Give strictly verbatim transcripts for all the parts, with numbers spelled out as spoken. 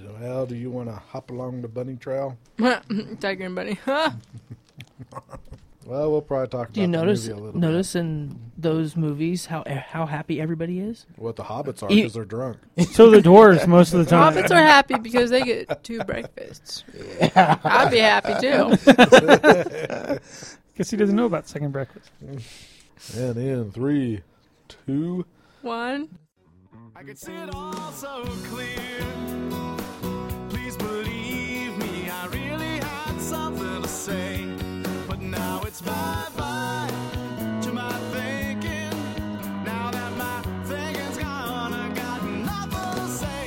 Well, do you want to hop along the bunny trail? Tiger and Bunny. Well, we'll probably talk about Do you the notice movie a little notice bit. in those movies how how happy everybody is? What the hobbits are, E- because they're drunk. So the dwarves most of the time. Hobbits are happy because they get two breakfasts. I'd be happy too. Guess he doesn't know about second breakfast. And in three, two... One. I could see it all so clear. Please believe me, I really had something to say. But now it's bye-bye to my thinking. Now that my thinking's gone, I got nothing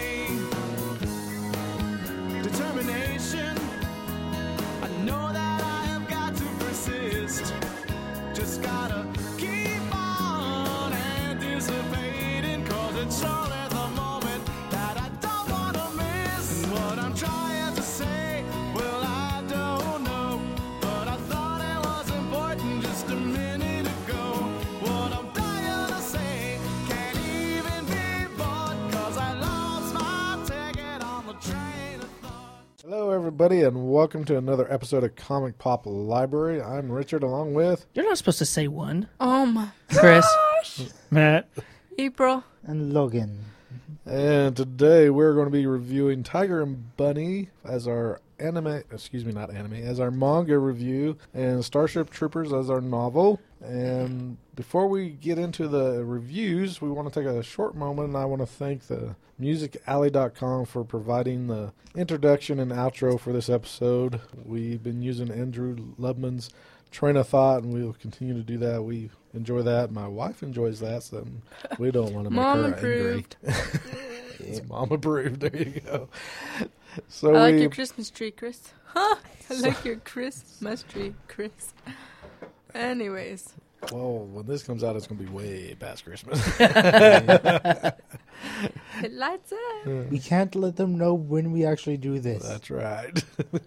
to say. Determination, I know that I have got to persist. Just gotta keep on anticipating, cause it's all at the moment that I don't wanna miss. And what I'm trying to say, well, I don't know, but I thought it was important just a minute ago. What I'm dying to say can't even be bought, cause I lost my ticket on the train of thought. Hello, everybody, and welcome to another episode of Comic Pop Library. I'm Richard, along with... You're not supposed to say one. Oh my Chris. Matt. April. And Logan. And today we're going to be reviewing Tiger and Bunny as our anime, excuse me, not anime, as our manga review, and Starship Troopers as our novel. And before we get into the reviews, we want to take a short moment, and I want to thank the music alley dot com for providing the introduction and outro for this episode. We've been using Andrew Lubman's Train of Thought, and we'll continue to do that. We enjoy that. My wife enjoys that, so we don't want to make Mom her approved. angry. It's mom approved. There you go. So I like we, your Christmas tree, Chris. Huh? I like your Christmas tree, Chris. Anyways. well, when this comes out, it's going to be way past Christmas. It lights up. We can't let them know when we actually do this. That's right.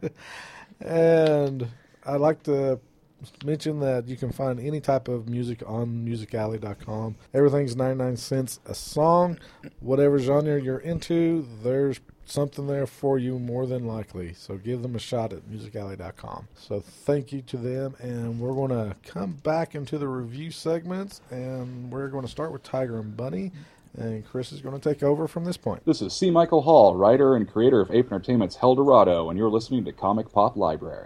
And I'd like to mention that you can find any type of music on music alley dot com. Everything's ninety-nine cents a song. Whatever genre you're into, there's something there for you more than likely. So give them a shot at music alley dot com. So thank you to them, and we're going to come back into the review segments, and we're going to start with Tiger and Bunny, and Chris is going to take over from this point. This is C. Michael Hall, writer and creator of Ape Entertainment's Heldorado, and you're listening to Comic Pop Library.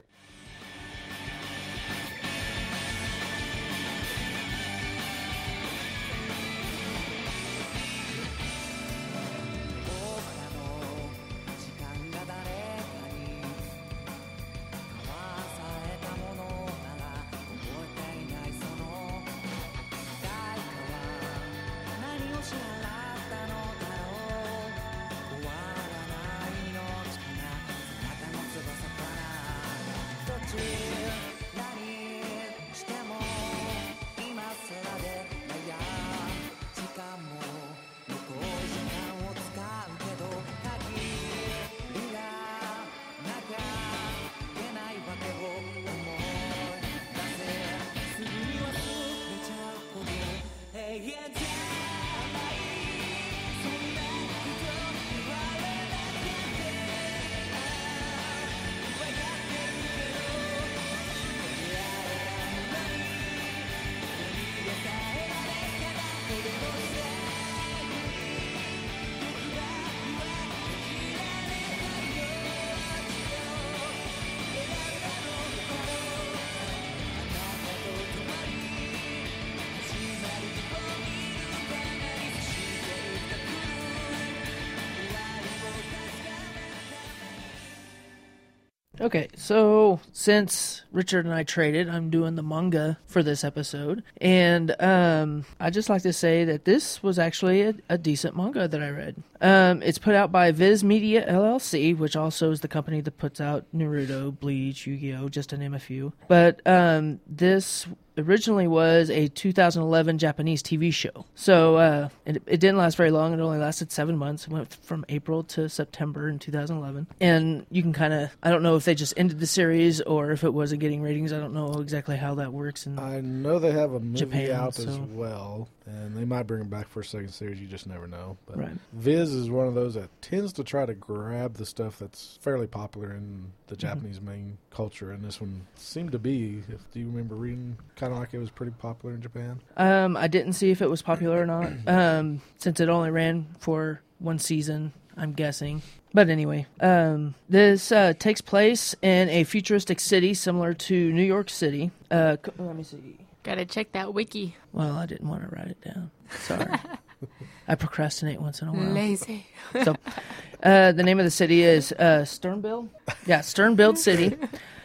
Okay, so since Richard and I traded, I'm doing the manga for this episode. And um, I'd just like to say that this was actually a, a decent manga that I read. Um, it's put out by Viz Media L L C, which also is the company that puts out Naruto, Bleach, Yu-Gi-Oh!, just to name a few. But um, this originally was a two thousand eleven Japanese T V show. So uh, it, it didn't last very long. It only lasted seven months. It went from April to September in two thousand eleven. And you can kind of, I don't know if they just ended the series or if it wasn't getting ratings. I don't know exactly how that works. And I know they have a movie Japan, out so- as well, and they might bring it back for a second series. You just never know. But Right. Viz is one of those that tends to try to grab the stuff that's fairly popular in the Japanese main culture, and this one seemed to be. If, do you remember reading kind of like it was pretty popular in Japan? Um, I didn't see if it was popular or not, um, since it only ran for one season, I'm guessing. But anyway, um, this uh, takes place in a futuristic city similar to New York City. Uh, c- let me see. Gotta check that wiki. Well, I didn't want to write it down. Sorry. I procrastinate once in a while. Lazy. So, uh, the name of the city is uh, Sternbild. Yeah, Sternbild City.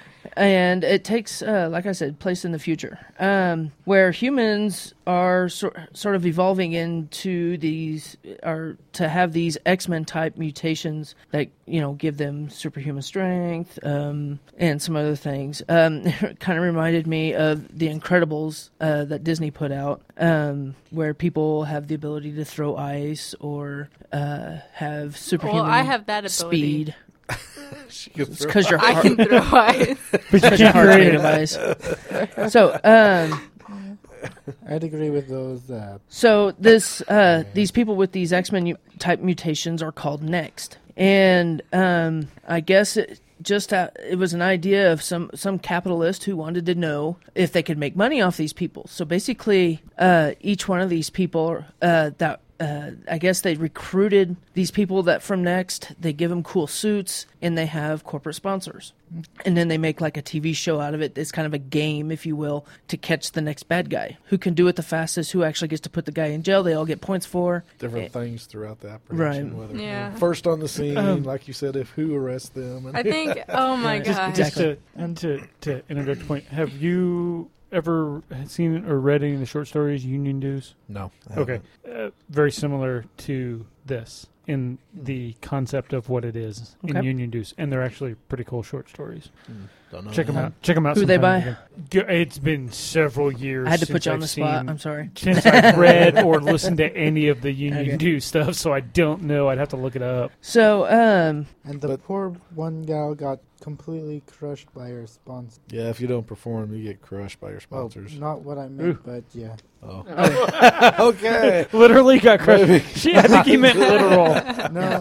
And it takes, uh, like I said, place in the future, um, where humans are so, sort of evolving into these, are to have these X-Men type mutations that, you know, give them superhuman strength, um, and some other things. Um, it kind of reminded me of The Incredibles uh, that Disney put out, um, where people have the ability to throw ice or uh, have superhuman Well, I have that ability. speed. She could It's throw- because your I heart, can throw ice. But you because your can't heart's create made of it. ice. So, um, I'd agree with those. Uh, So this uh, these people with these X-Men mu- type mutations are called Next, and um, I guess it just uh, it was an idea of some some capitalist who wanted to know if they could make money off these people. So basically, uh, each one of these people uh, that. Uh, I guess they recruited these people that from Next, they give them cool suits, and they have corporate sponsors. And then they make like a T V show out of it. It's kind of a game, if you will, to catch the next bad guy. Who can do it the fastest, who actually gets to put the guy in jail, they all get points for. different things throughout the apprehension. Right. Whether Yeah. first on the scene, Um, like you said, if who arrests them. And I think, oh my Right. gosh. Just Exactly. to, and to, to interject a point, have you ever seen or read any of the short stories Union Dues? no. I Okay. haven't. Uh, very similar to this in the concept of what it is in Okay. Union Dues. And they're actually pretty cool short stories. Don't know. Check them that. out. Check them out. Who they sometime by? again. G- It's been several years. I had to since put you on I've the spot. seen- I'm sorry. Since I've read or listened to any of the Union Okay. Dues stuff, so I don't know. I'd have to look it up. So, um, and the But- poor one gal got completely crushed by her sponsor. Yeah, if you don't perform, you get crushed by your Oh, sponsors. not what I meant, Ooh. but yeah. Oh. oh, Okay. Literally got crushed. Maybe. She, I think he meant literal. No,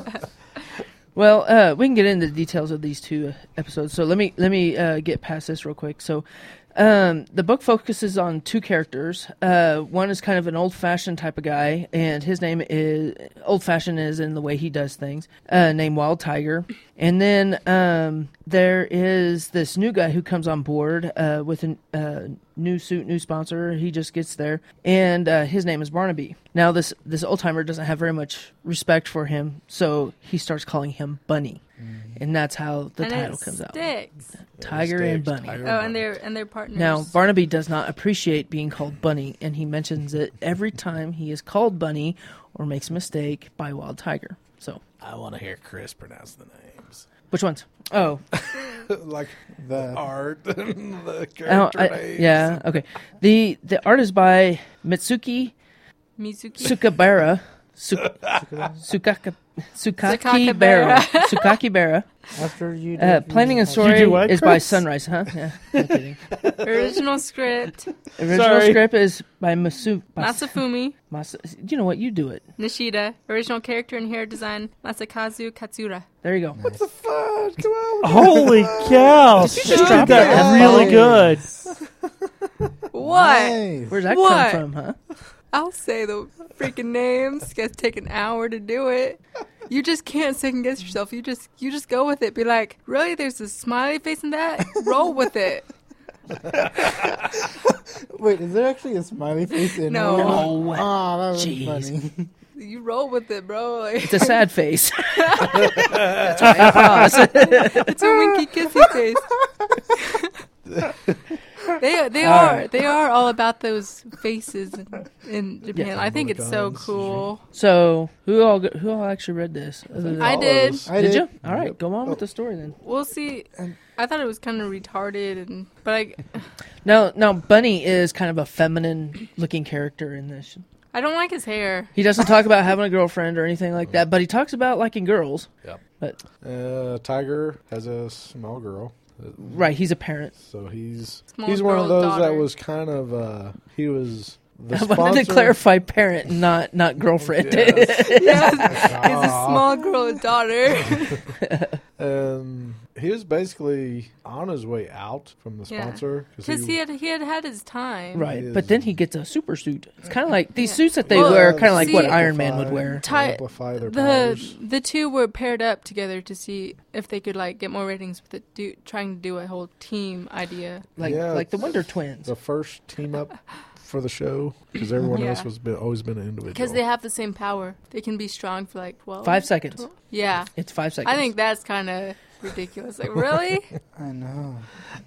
well, uh, we can get into the details of these two episodes. So let me let me uh, get past this real quick. So, um, the book focuses on two characters. Uh, one is kind of an old-fashioned type of guy, and his name is old-fashioned is in the way he does things. Uh, named Wild Tiger, and then um, there is this new guy who comes on board uh, with a uh, new suit, new sponsor. He just gets there, and uh, his name is Barnaby. Now, this this old timer doesn't have very much respect for him, so he starts calling him Bunny, and that's how the and title it comes out. sticks. Tiger Sticks, and Bunny. Tiger Oh, and they're and they're partners. Now, Barnaby does not appreciate being called Bunny, and he mentions it every time he is called Bunny or makes a mistake by Wild Tiger. So, I want to hear Chris pronounce the names. which ones? Oh, like the art and the oh character I- names. yeah, okay. The the art is by Mitsuki Mizuki. Sukabara. Su- Sukaka, Sukaki Sukakibara. Bara. Sukaki Bara. after you. Uh, did- planning and you- story You do what, is by Chris? Sunrise, huh? Yeah, no kidding. Original script. Original Sorry. script is by Masu. Mas- Masafumi Mas- you know what? You do it. Nishida. Original character and hair design Masakazu Katsura. There you go. What the fuck? Come on. Holy cow! you She just did drop that that? really Nice. good. What? Nice. Where's that What? come from, huh? I'll say the freaking names. It's gonna take an hour to do it. You just can't second guess yourself. You just you just go with it. Be like, really? There's a smiley face in that? Roll with it. Wait, is there actually a smiley face in No. one? No. Ah, that was Jeez. funny. You roll with it, bro. Like, It's a sad face. That's why I pause. it's a winky kissy face. they they All are right. they are all about those faces in, in Japan. Yeah. I think it's so Emoticons. cool. So, who all who all actually read this? Other than- I All of did. us. I Did did. you? All right, Yep. go on with Oh. the story then. We'll see. I thought it was kind of retarded, and but I Now, now Bunny is kind of a feminine-looking character in this. I don't like his hair. He doesn't talk about having a girlfriend or anything like that, but he talks about liking girls. Yep. But Uh, Tiger has a small girl. right, he's a parent. So he's Small he's one of girl those that daughter. was kind of uh, he was the I wanted to sponsor- clarify parent, not not girlfriend. Yes. Yeah, he's a small girl daughter. And he was basically on his way out from the Yeah. sponsor Because he had he had had his time. Right, He but is- then he gets a super suit. It's kind of like these Yeah. suits that they Well, wear, kind of like see- what Iron Man would Amplify- wear. Ty- amplify their The powers. the two were paired up together to see if they could like get more ratings with it, do, trying to do a whole team idea. Like Yeah, like the it's Wonder Twins. The first team up for the show, because everyone Yeah. else was been, always been an individual. Because they have the same power. They can be strong for like twelve. Five seconds. twelve Yeah. It's five seconds. I think that's kind of ridiculous. Like, really? I know.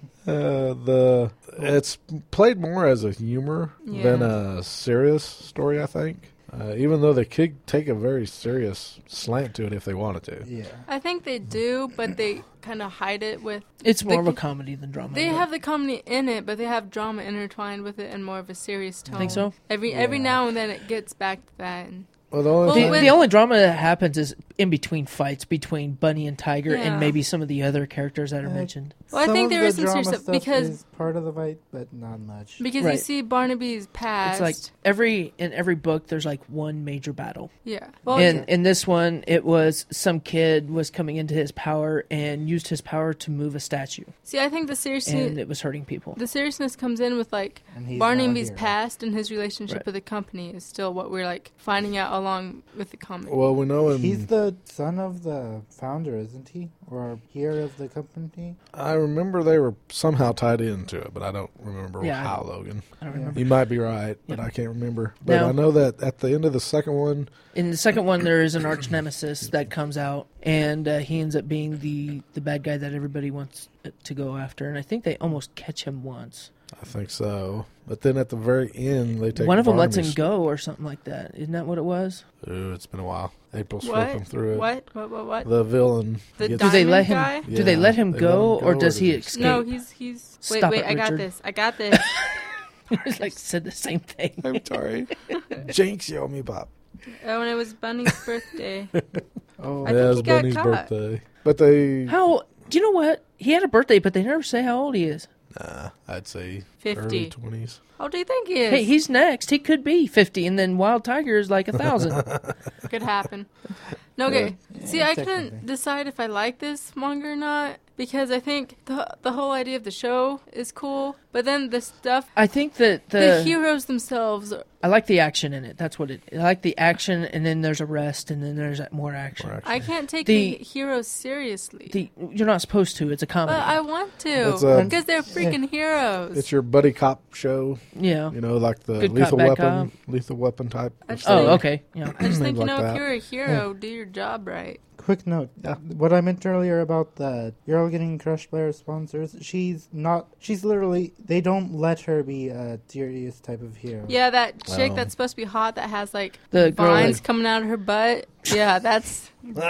Uh, the it's played more as a humor Yeah. than a serious story, I think. Uh, even though they could take a very serious slant to it if they wanted to. Yeah. I think they do, but they kind of hide it with. it's more they of a can- comedy than drama. They but- have the comedy in it, but they have drama intertwined with it and more of a serious tone. Think so? Every every Yeah. now and then it gets back to that. And Well, the only Well, The, thing, when- the only drama that happens is in between fights between Bunny and Tiger, Yeah. and maybe some of the other characters that are Uh, mentioned. Well, I Some think of there the is some serious drama stuff because- is part of the fight, but not much. because you Right. see Barnaby's past. It's like every in every book, there's like one major battle. yeah. Well, And in this one, it was some kid was coming into his power and used his power to move a statue, see, I think the and seriousness it was hurting people. the seriousness comes in with like And he's Barnaby's not here. past and his relationship Right. with the company is still what we're like finding out along with the comic. well, we know in, He's the son of the founder, isn't he? Or peer of the company? I remember they were somehow tied into it, but I don't remember Yeah, I how, don't- Logan. I don't Yeah. remember. You might be right, but Yeah. I can't remember. But Now- I know that at the end of the second one, In the second one, there is an arch nemesis that comes out, and uh, he ends up being the the bad guy that everybody wants to go after. And I think they almost catch him once. I think so. But then at the very end, they take One of them lets him Barnaby's- go or something like that. Isn't that what it was? Ooh, it's been a while. April's What? flipping through it. What? What? What? What? The villain. The gets- Do they Diamond let him? guy? Do they Yeah, let him they go, let him or go, does or he does he escape? No, he's he's. Wait, Stop wait! it, I got Richard. this. I got this. It's like said the same thing. I'm sorry. Jinx, you owe me pop. Oh, and it was Bunny's birthday. Oh, I yeah, think it was he got Bunny's caught. birthday. But they, How? Do you know what? He had a birthday, but they never say how old he is. nah, I'd say Fifty. early twenties. How do you think he is? Hey, he's next. He could be fifty, and then Wild Tiger is like a thousand. Could happen. No, okay. Yeah, See, I technically. couldn't decide if I like this manga or not because I think the the whole idea of the show is cool, but then the stuff, I think that the, the, heroes themselves. Are, I like the action in it. That's what it. I like the action, and then there's a rest, and then there's more action. More action. I can't take the, The- heroes seriously, The you're not supposed to. It's a comedy. but I want to It's a- because they're freaking heroes. It's your buddy cop show, yeah. you know, like the Good cop, Lethal bad Weapon, Lethal Weapon type. I of just story. Oh, think- okay. Yeah. I just think, you Things know, like if that. you're a hero, do your job right. quick note. Yeah. What I meant earlier about the girl getting crushed by her sponsors, she's not, she's literally, they don't let her be a serious type of hero. Yeah, that chick Wow. that's supposed to be hot that has like The girl vines that- coming out of her butt. Yeah, that's.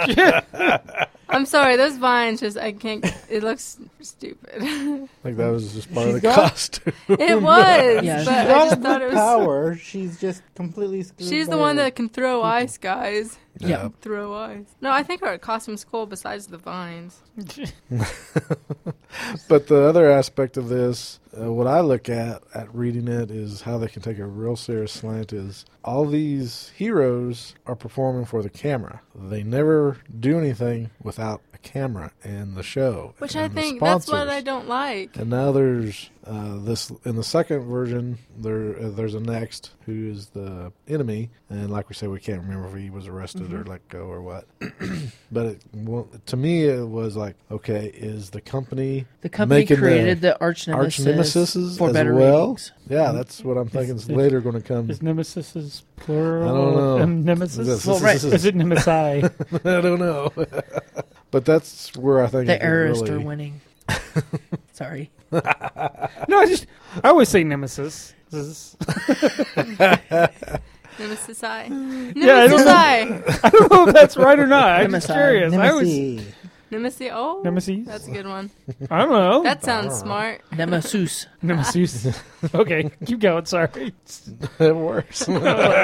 I'm sorry, those vines just I can't. It looks stupid. I think that was just part She's of the got- costume. It was, Yeah. She's but I got just the thought it was. power. She's just completely screwed She's the by one her. that can throw ice, guys. Yeah. Throw ice. No, I think her costume's cool. Besides the vines. But the other aspect of this, uh, what I look at at reading it, is how they can take a real serious slant. Is all these heroes are performing for the camera. They never do anything without a camera in the show. Which I and the think that's what sponsors. I don't like. And now there's uh, this in the second version. There, uh, there's a Next who is the enemy, and like we said, we can't remember if he was arrested Mm-hmm. or let go or what. But it, well, to me, it was like, okay, is the company The company making created the, arch arch nemesis nemesis for as better well? ratings. Yeah, that's what I'm thinking is Is- later going to come. Is nemesis is plural? I don't know. Um, nemesis? This- Well, this- right. this Is is- it nemesi? I don't know. But that's where I think The it errorists really, are winning. Sorry. No, I just I always say nemesis. This is- Nemesis Eye. Yeah, I don't Nemesis know. Eye. I don't know if that's right or not. I'm just Nemesi. curious. I always Nemesis. Nemesis. Oh, Nemesis? That's a good one. I don't know. That sounds smart. Nemesis. Nemesis. Okay, keep going. Sorry. It works. Is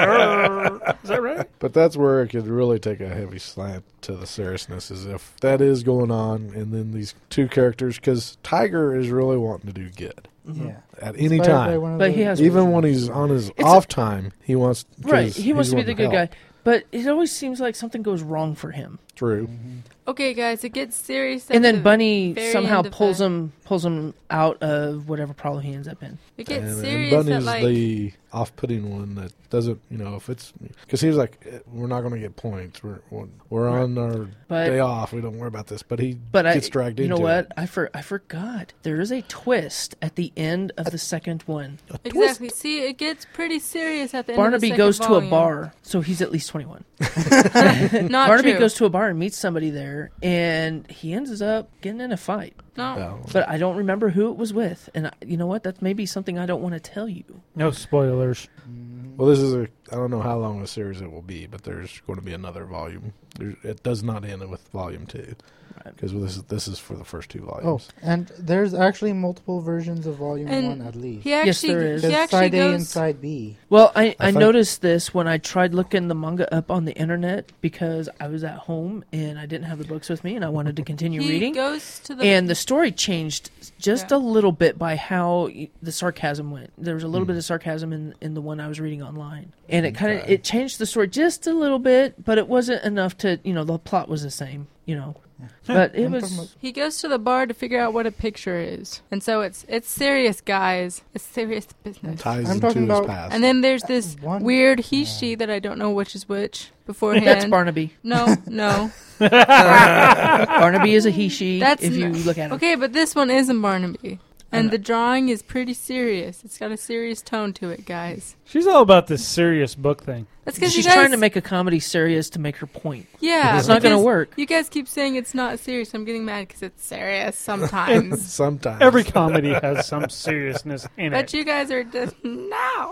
that right? But that's where it could really take a heavy slant to the seriousness, is if that is going on, and then these two characters, because Tiger is really wanting to do good Yeah. at any Inspired by time. one of But he those- has- Even when he's on his It's off time, he wants 'cause Right. He wants he's to be the wanting good help. guy. But it always seems like something goes wrong for him. True. Okay, guys, it gets serious. at And then the Bunny very somehow end of pulls the- him pulls him out of whatever problem he ends up in. It gets And, and serious at Bunny's like. the off-putting one that doesn't, you know, if it's because he was like, eh, we're not going to get points. We're we're, we're on our But day off. We don't worry about this. But he but I, gets dragged you into know what? it. I for I forgot. There is a twist at the end of the second one. Exactly. See, it gets pretty serious at the end Barnaby of the goes second to a volume. bar, so he's at least twenty-one. Not Barnaby true. goes to a bar and meets somebody there, and he ends up getting in a fight. No. No. But I don't remember who it was with, and I, you know what? That's maybe something I don't want to tell you. No spoilers. Well, this is a. I don't know how long a series it will be, but there's going to be another volume. There, it does not end with volume two, Right. because this is this is for the first two Oh, volumes. and there's actually multiple versions of Volume And One at least. He actually, Yes, there is. he There's actually side A and goes. side B. Well, I, I I find- noticed this when I tried looking the manga up on the internet because I was at home and I didn't have the books with me and I wanted to continue He reading. goes to the. And the story changed just Yeah. a little bit by how y- the sarcasm went. There was a little Hmm. bit of sarcasm in, in the one I was reading online, and it kind of Okay. it changed the story just a little bit, but it wasn't enough to you know the plot was the same, you know. But it I'm was talking about- He goes to the bar to figure out what a picture is, and so it's it's serious, guys. It's serious business. Ties I'm into talking his about- past. And then there's this One- weird he she that I don't know which is which beforehand. that's Barnaby. No, no. Barnaby is a he she. That's If you n- look at him, Okay, but this one isn't Barnaby. I And know. the drawing is pretty serious. It's got a serious tone to it, guys. She's all about this serious book thing. That's because she's you guys, trying to make a comedy serious to make her point. yeah, It's not going to because work. You guys keep saying it's not serious. I'm getting mad because it's serious sometimes. Sometimes Every comedy has some seriousness in but it. you guys are just no.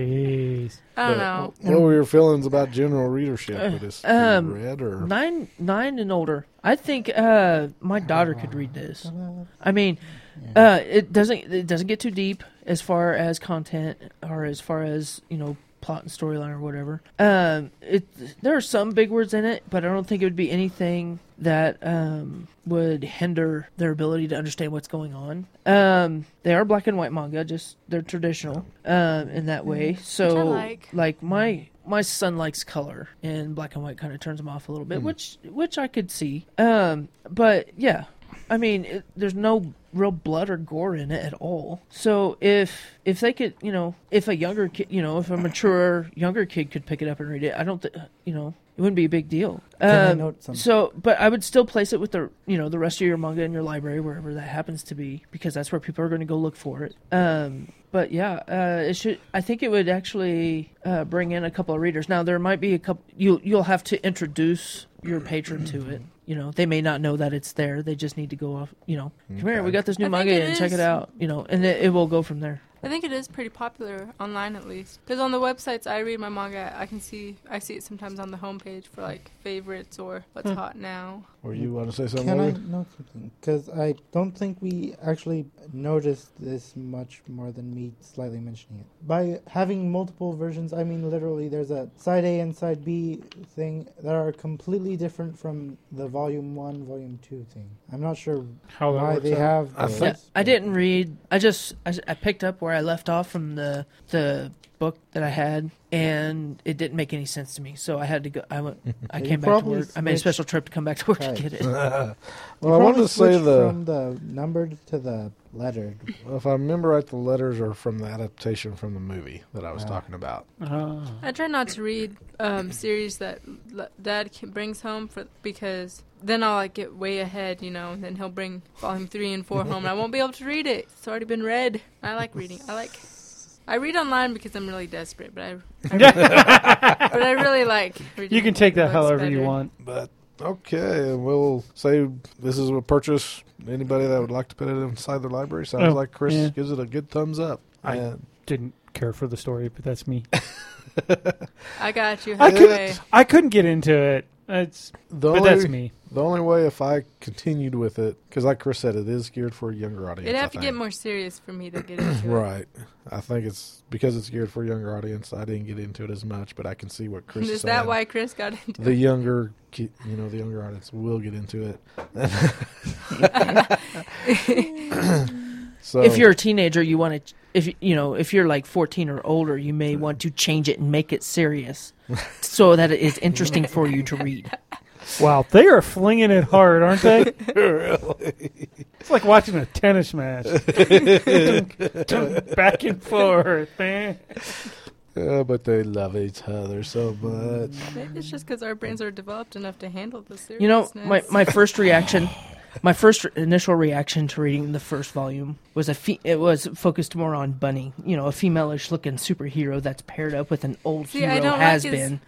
Jeez. I don't But know. What were your feelings about general readership with this? Um, read or Nine, nine and older. I think uh, my daughter could read this. I mean, uh, it doesn't it doesn't get too deep as far as content or as far as you know plot and storyline or whatever. Um, it there are some big words in it, but I don't think it would be anything that um, would hinder their ability to understand what's going on. Um, they are black and white manga, just they're traditional um, in that way. So, like. like my my son likes color, and black and white kind of turns him off a little bit, which which I could see. Um, but yeah, I mean, it, there's no real blood or gore in it at all. So if if they could, you know, if a younger kid, you know, if a mature younger kid could pick it up and read it, I don't, th- you know, it wouldn't be a big deal. Can I Um, note something? so, but I would still place it with the, you know, the rest of your manga in your library, wherever that happens to be, because that's where people are going to go look for it. Um, but yeah, uh, it should. I think it would actually uh, bring in a couple of readers. Now there might be a couple. You you'll have to introduce your patron to it. You know, they may not know that it's there. They just need to go off. You know, come here, we got this new I think manga it and check is. it out. You know, and it, it will go from there. I think it is pretty popular online, at least. Because on the websites I read my manga, I can see I see it sometimes on the homepage for like favorites or what's hot now. or you want to say something? Can I Lee? note something? Because I don't think we actually noticed this much more than me slightly mentioning it. By having multiple versions, I mean literally there's a side A and side B thing that are completely different from the volume one, volume two thing. I'm not sure How that why works they out. have I those, think- I but- didn't read. I just I, I picked up where I left off from the the book that I had, and it didn't make any sense to me. So I had to go. I went. I You came back to probably work. I made a switched- special trip to come back to work Right. to get it. You well, I probably wanted to say switched the. from the numbered to the lettered. If I remember right, the letters are from the adaptation from the movie that I was Ah. talking about. Uh, I try not to read um, series that l- Dad can, brings home for because then I'll like get way ahead, you know. And then he'll bring volume three and four home, and I won't be able to read it. It's already been read. I like reading. I like. I read online because I'm really desperate, but I. I but I really like reading. you can take that books however you better. want. But okay, and we'll say this is a purchase. Anybody that would like to put it inside their library, sounds Oh, like Chris yeah. gives it a good thumbs up. I- And Didn't care for the story, but that's me. I got you. I Halfway. couldn't. I couldn't get into it It's The but only, that's me. The only way if I continued with it, because like Chris said, it is geared for a younger audience. It'd I have to think. get more serious for me to get into it. Right. I think it's because it's geared for a younger audience. I didn't get into it as much, but I can see what Chris Is is that saying. why Chris got into The it? younger, ki- you know, the younger audience will get into it. So If you're a teenager, you want to. If you know, if you're like fourteen or older, you may want to change it and make it serious, so that it is interesting for you to read. Wow, they are flinging it hard, aren't they? really, It's like watching a tennis match. Back and forth, man. yeah, but they love each other so much. Maybe it's just because our brains are developed enough to handle the seriousness. You know, my my first reaction, my first initial reaction to reading the first volume was a fe- it was focused more on Bunny, you know, a female-ish looking superhero that's paired up with an old See, I hero don't like has his- been.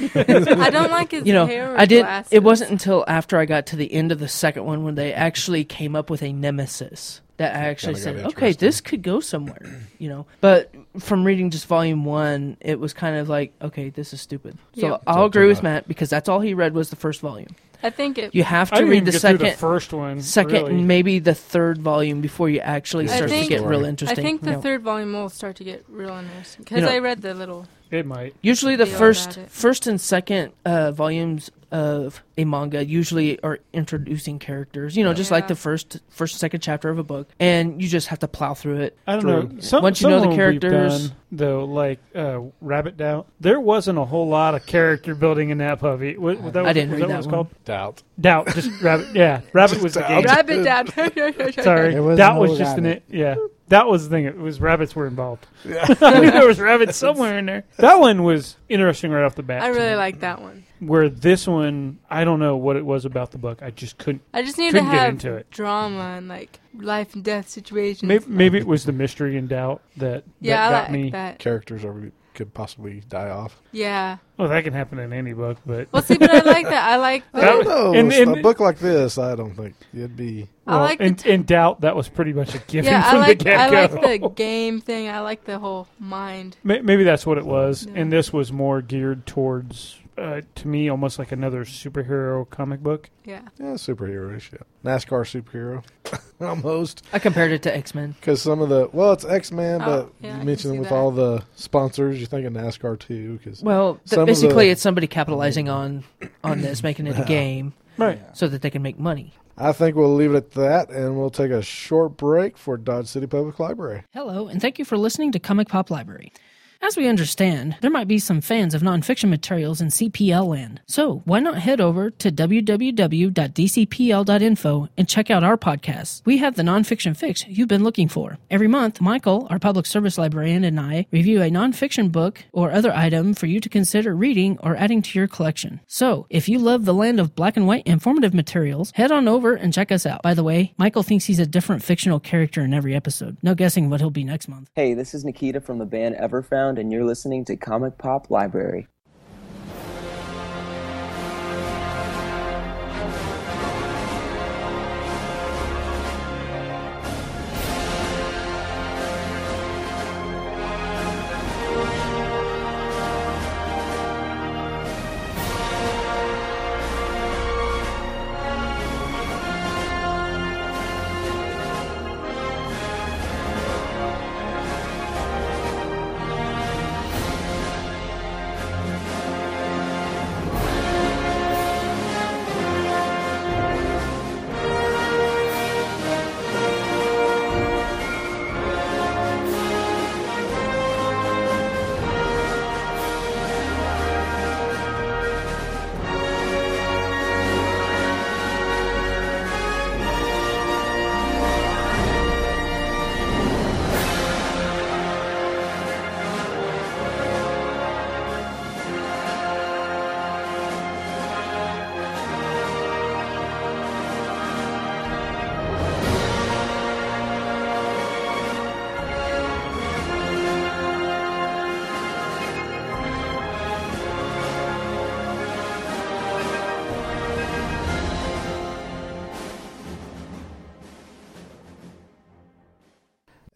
I don't like his You know, hair or I didn't. glasses. It wasn't until after I got to the end of the second one when they actually came up with a nemesis that I actually Kinda said, got "Okay, interesting. this could go somewhere." You know, but from reading just volume one, it was kind of like, "Okay, this is stupid." So Yeah. I'll So agree too with much. Matt because that's all he read was the first volume. I think it. You have I to didn't read even the get second, through the first one. second, really. and maybe the third volume before you actually I start think- to get real I I interesting. think the you know. third volume will start to get real interesting because You know- I read the little. It might. Usually, the feel first, about it. first and second uh, volumes of a manga usually are introducing characters. You know, just like Yeah. the first, first, and second chapter of a book, and you just have to plow through it. I don't through. know. Some, Once you some know of the them we've characters, done, though, like uh, Rabbit Doubt, there wasn't a whole lot of character building in that puppy. What, what that was, I didn't was read that that what it was one. called? Doubt. Doubt. Just Rabbit. Yeah, Rabbit was the Doubt. game. Rabbit Dad. Sorry, There was that no was just an rabbit. it. Yeah, that was the thing. It was rabbits were involved. I knew there was rabbits somewhere in there. That one was interesting right off the bat. I to really me. like that one. Where this one, I don't know what it was about the book. I just couldn't. I just need to Couldn't get have into it. drama and like life and death situations. Maybe, maybe it was the mystery and doubt that, yeah, that I got like me. that. Characters are could possibly die off. Yeah. Well, that can happen in any book, but Well, see, but I like that. I like. I The, don't was- know. and- and- a book like this, I don't think it'd be. I well, like the in, t- in doubt, that was pretty much a given yeah, I from like. the I get-go. like the game thing. I like the whole mind. May- Maybe that's what it was, Yeah. and this was more geared towards, uh, to me, almost like another superhero comic book. Yeah. Yeah, superhero-ish, yeah. NASCAR superhero, almost. I compared it to X Men. Because some of the, well, it's X-Men, Oh, but yeah, I you can mentioned see with that. all the sponsors, you think of NASCAR too. Cause Well, th- Some of basically, the- it's somebody capitalizing on on this, making it a game, Right. so that they can make money. I think we'll leave it at that, and we'll take a short break for Dodge City Public Library. Hello, and thank you for listening to Comic Pop Library. As we understand, there might be some fans of nonfiction materials in C P L land. So, why not head over to w w w dot d c p l dot info and check out our podcasts? We have the nonfiction fix you've been looking for. Every month, Michael, our public service librarian, and I review a nonfiction book or other item for you to consider reading or adding to your collection. So, if you love the land of black and white informative materials, head on over and check us out. By the way, Michael thinks he's a different fictional character in every episode. No guessing what he'll be next month. Hey, this is Nikita from the band Everfound, and you're listening to Comic Pop Library.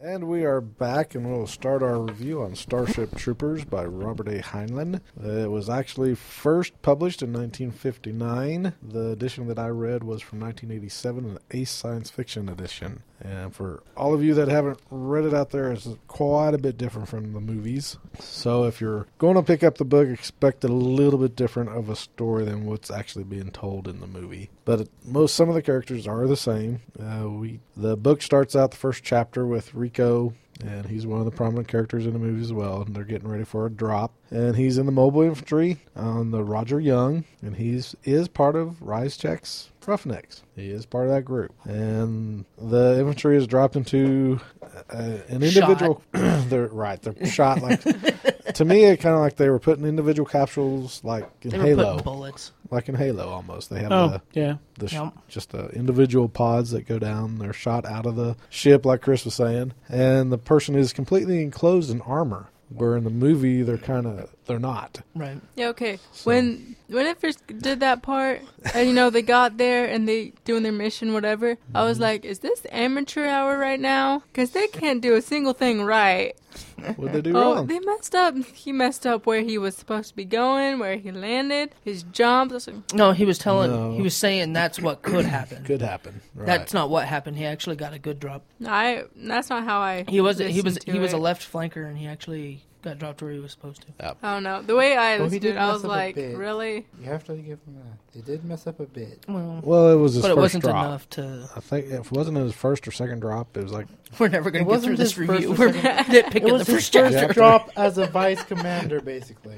And we are back, and we'll start our review on Starship Troopers by Robert A. Heinlein. It was actually first published in nineteen fifty-nine. The edition that I read was from nineteen eighty-seven, an Ace Science Fiction edition. And for all of you that haven't read it out there, it's quite a bit different from the movies. So if you're going to pick up the book, expect a little bit different of a story than what's actually being told in the movie. But most some of the characters are the same. Uh, we the book starts out the first chapter with Rico, and he's one of the prominent characters in the movie as well. And they're getting ready for a drop, and he's in the mobile infantry on the Roger Young, and he's is part of Ryzek's Roughnecks. He is part of that group, and the infantry is dropped into uh, an individual. they're right. They're shot like. To me, it kind of like they were putting individual capsules, like in They were Halo, putting bullets. like in Halo almost. They have Oh, the, yeah. the sh- Yep. just the individual pods that go down. They're shot out of the ship, like Chris was saying, and the person is completely enclosed in armor. Where in the movie they're kind of they're not. Right. Yeah, okay. So- When when it first did that part, and you know they got there and they doing their mission, whatever. I was like, is this amateur hour right now? Because they can't do a single thing right. What they do Oh, wrong? they messed up. He messed up where he was supposed to be going, where he landed, his jumps. I was like, No, he was telling. No. He was saying that's what could happen. Could happen. Right. That's not what happened. He actually got a good drop. I. That's not how I. He was. He was. listened to He was a it. left flanker, and he actually got dropped where he was supposed to. I don't know. The way I Well, he listened to did it, I mess was up a like, bit. really? You have to give him that. They did mess up a bit. Well, Well, it was his but it first wasn't drop. enough to. I think if it wasn't his first or second drop, it was like We're never going It to get through wasn't this his first review. or We're second- nitpicking It the was his first first chapter. drop as a vice commander, basically.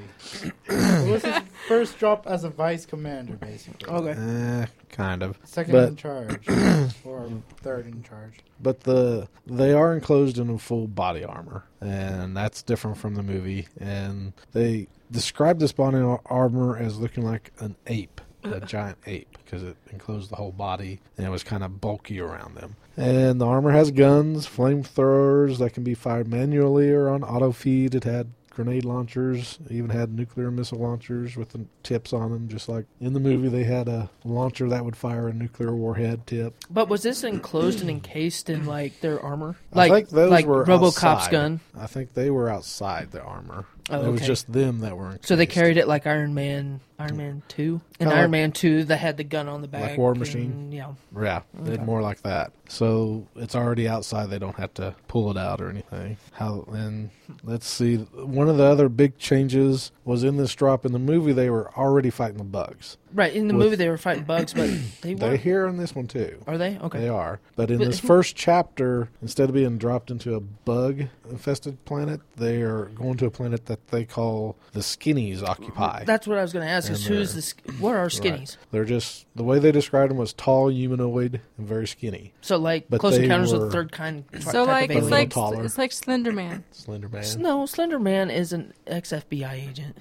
It was his first drop as a vice commander, basically. Okay. eh, kind of. Second But- in charge, or third in charge. But the they are enclosed in a full body armor, and that's different from the movie. And they describe this body armor as looking like an ape, a giant ape, because it enclosed the whole body and it was kind of bulky around them. And the armor has guns, flamethrowers that can be fired manually or on auto feed. It had grenade launchers, it even had nuclear missile launchers with the tips on them, just like in the movie they had a launcher that would fire a nuclear warhead tip. But was this enclosed and encased in like their armor? I Like think those like were RoboCop's outside. gun. I think they were outside the armor. Oh, It was okay. just them that were encased. So they carried it like Iron Man, Iron Man two, and Kinda Iron like- Man two that had the gun on the back, Like War and- Machine? yeah. Yeah, they did Okay. more like that. So it's already outside. They don't have to pull it out or anything. How and let's see. One of the other big changes was in this drop. In the movie, they were already fighting the bugs. Right in the With- movie, they were fighting bugs, but they They weren't. here in this one too. Are they? Okay. They are. But in But- this first chapter, instead of being dropped into a bug-infested planet, they are going to a planet that they call the Skinnies occupy. That's what I was going to ask. Is And who's they're- this? What are skinnies? Right. They're just, the way they described them was tall, humanoid, and very skinny. So like But Close they Encounters of were- the Third Kind. Type So like of it's alien. like taller. it's like Slender Man. Slender Man. No, Slender Man is an ex F B I agent.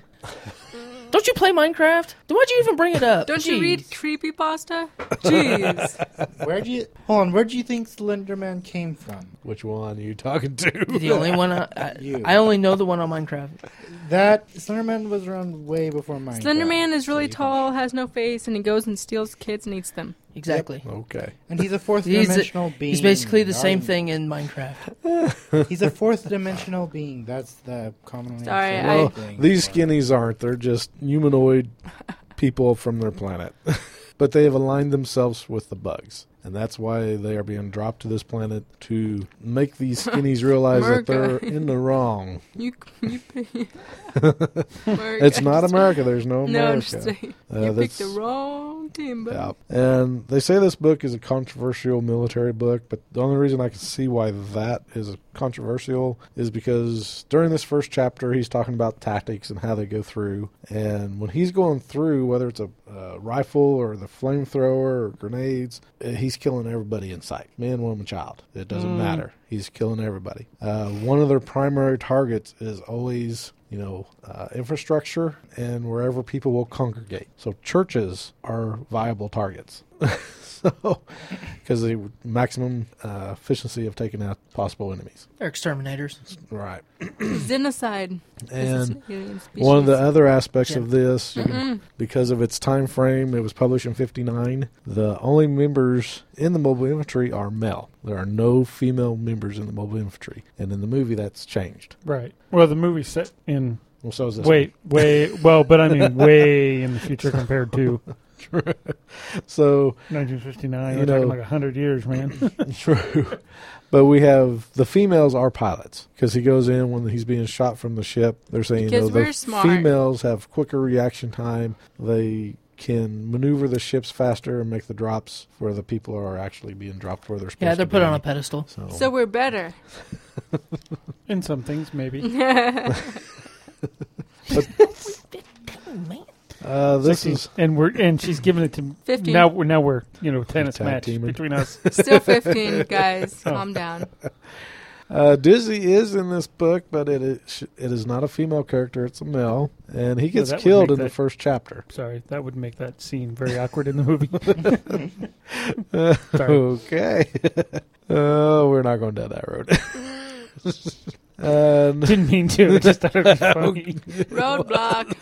Don't you play Minecraft? Then why'd you even bring it up? Don't you Jeez. read creepypasta? Jeez. Where'd you hold on? Where'd you think Slenderman came from? Which one are you talking to? The only one I, I, You. I only know the one on Minecraft. That Slenderman was around way before mine. Slender Man is really tall, has no face, and he goes and steals kids and eats them. Exactly. Okay. and he's a fourth He's a- dimensional being. He's basically the same Darn. thing in Minecraft. He's a fourth dimensional being. That's the commonly Sorry, accepted I- Well, thing. these skinnies aren't. They're just humanoid people from their planet. But they have aligned themselves with the bugs. And that's why they are being dropped to this planet to make these skinnies realize that they're America. in the wrong. You, you It's not America. There's no No, I'm America. just saying. Uh, you picked that's- the wrong team, but Yeah. And they say this book is a controversial military book, but the only reason I can see why that is controversial is because during this first chapter, he's talking about tactics and how they go through. And when he's going through, whether it's a, a rifle or the flamethrower or grenades, uh, he's killing everybody in sight. Man, woman, child. It doesn't Mm. matter. He's killing everybody. Uh, one of their primary targets is always, you know, uh, infrastructure and wherever people will congregate. So churches are viable targets. So, because the maximum uh, efficiency of taking out possible enemies. They're exterminators. Right. genocide. is And a alien one of the species. other aspects Yeah. of this, you can- Mm-mm. because of its time frame, it was published in fifty-nine. The only members in the mobile infantry are male. There are no female members in the mobile infantry. And in the movie, that's changed. Right. Well, the movie's set in... Well, so is this Wait, one. way... Well, but I mean way in the future compared to... So... nineteen fifty-nine. You We're know, talking like one hundred years, man. True. But we have... The females are pilots. Because he goes in when he's being shot from the ship. They're saying, Because you know, we're the smart. females have quicker reaction time. They... can maneuver the ships faster and make the drops where the people are actually being dropped where they're supposed to be. Yeah, they're put on a pedestal. So, So we're better. In some things, maybe. uh, this sixteen, is and we're and she's giving it to fifteen. now. We're now we're you know tennis Tag match teaming. between us. Still fifteen, guys. Oh. Calm down. uh, Dizzy is in this book, but it is it is not a female character; it's a male, and he gets that would killed make in the that- first chapter. Sorry, that would make that scene very awkward in the movie. Sorry. Okay. Oh, we're not going down that road. uh, Didn't mean to. I just thought it was funny. Roadblock.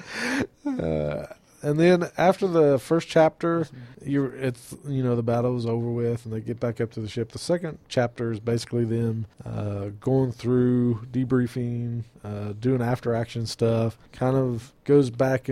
Uh, and then after the first chapter, you it's you know the battle is over with, and they get back up to the ship. The second chapter is basically them uh, going through debriefing, uh, doing after action stuff. Kind of goes back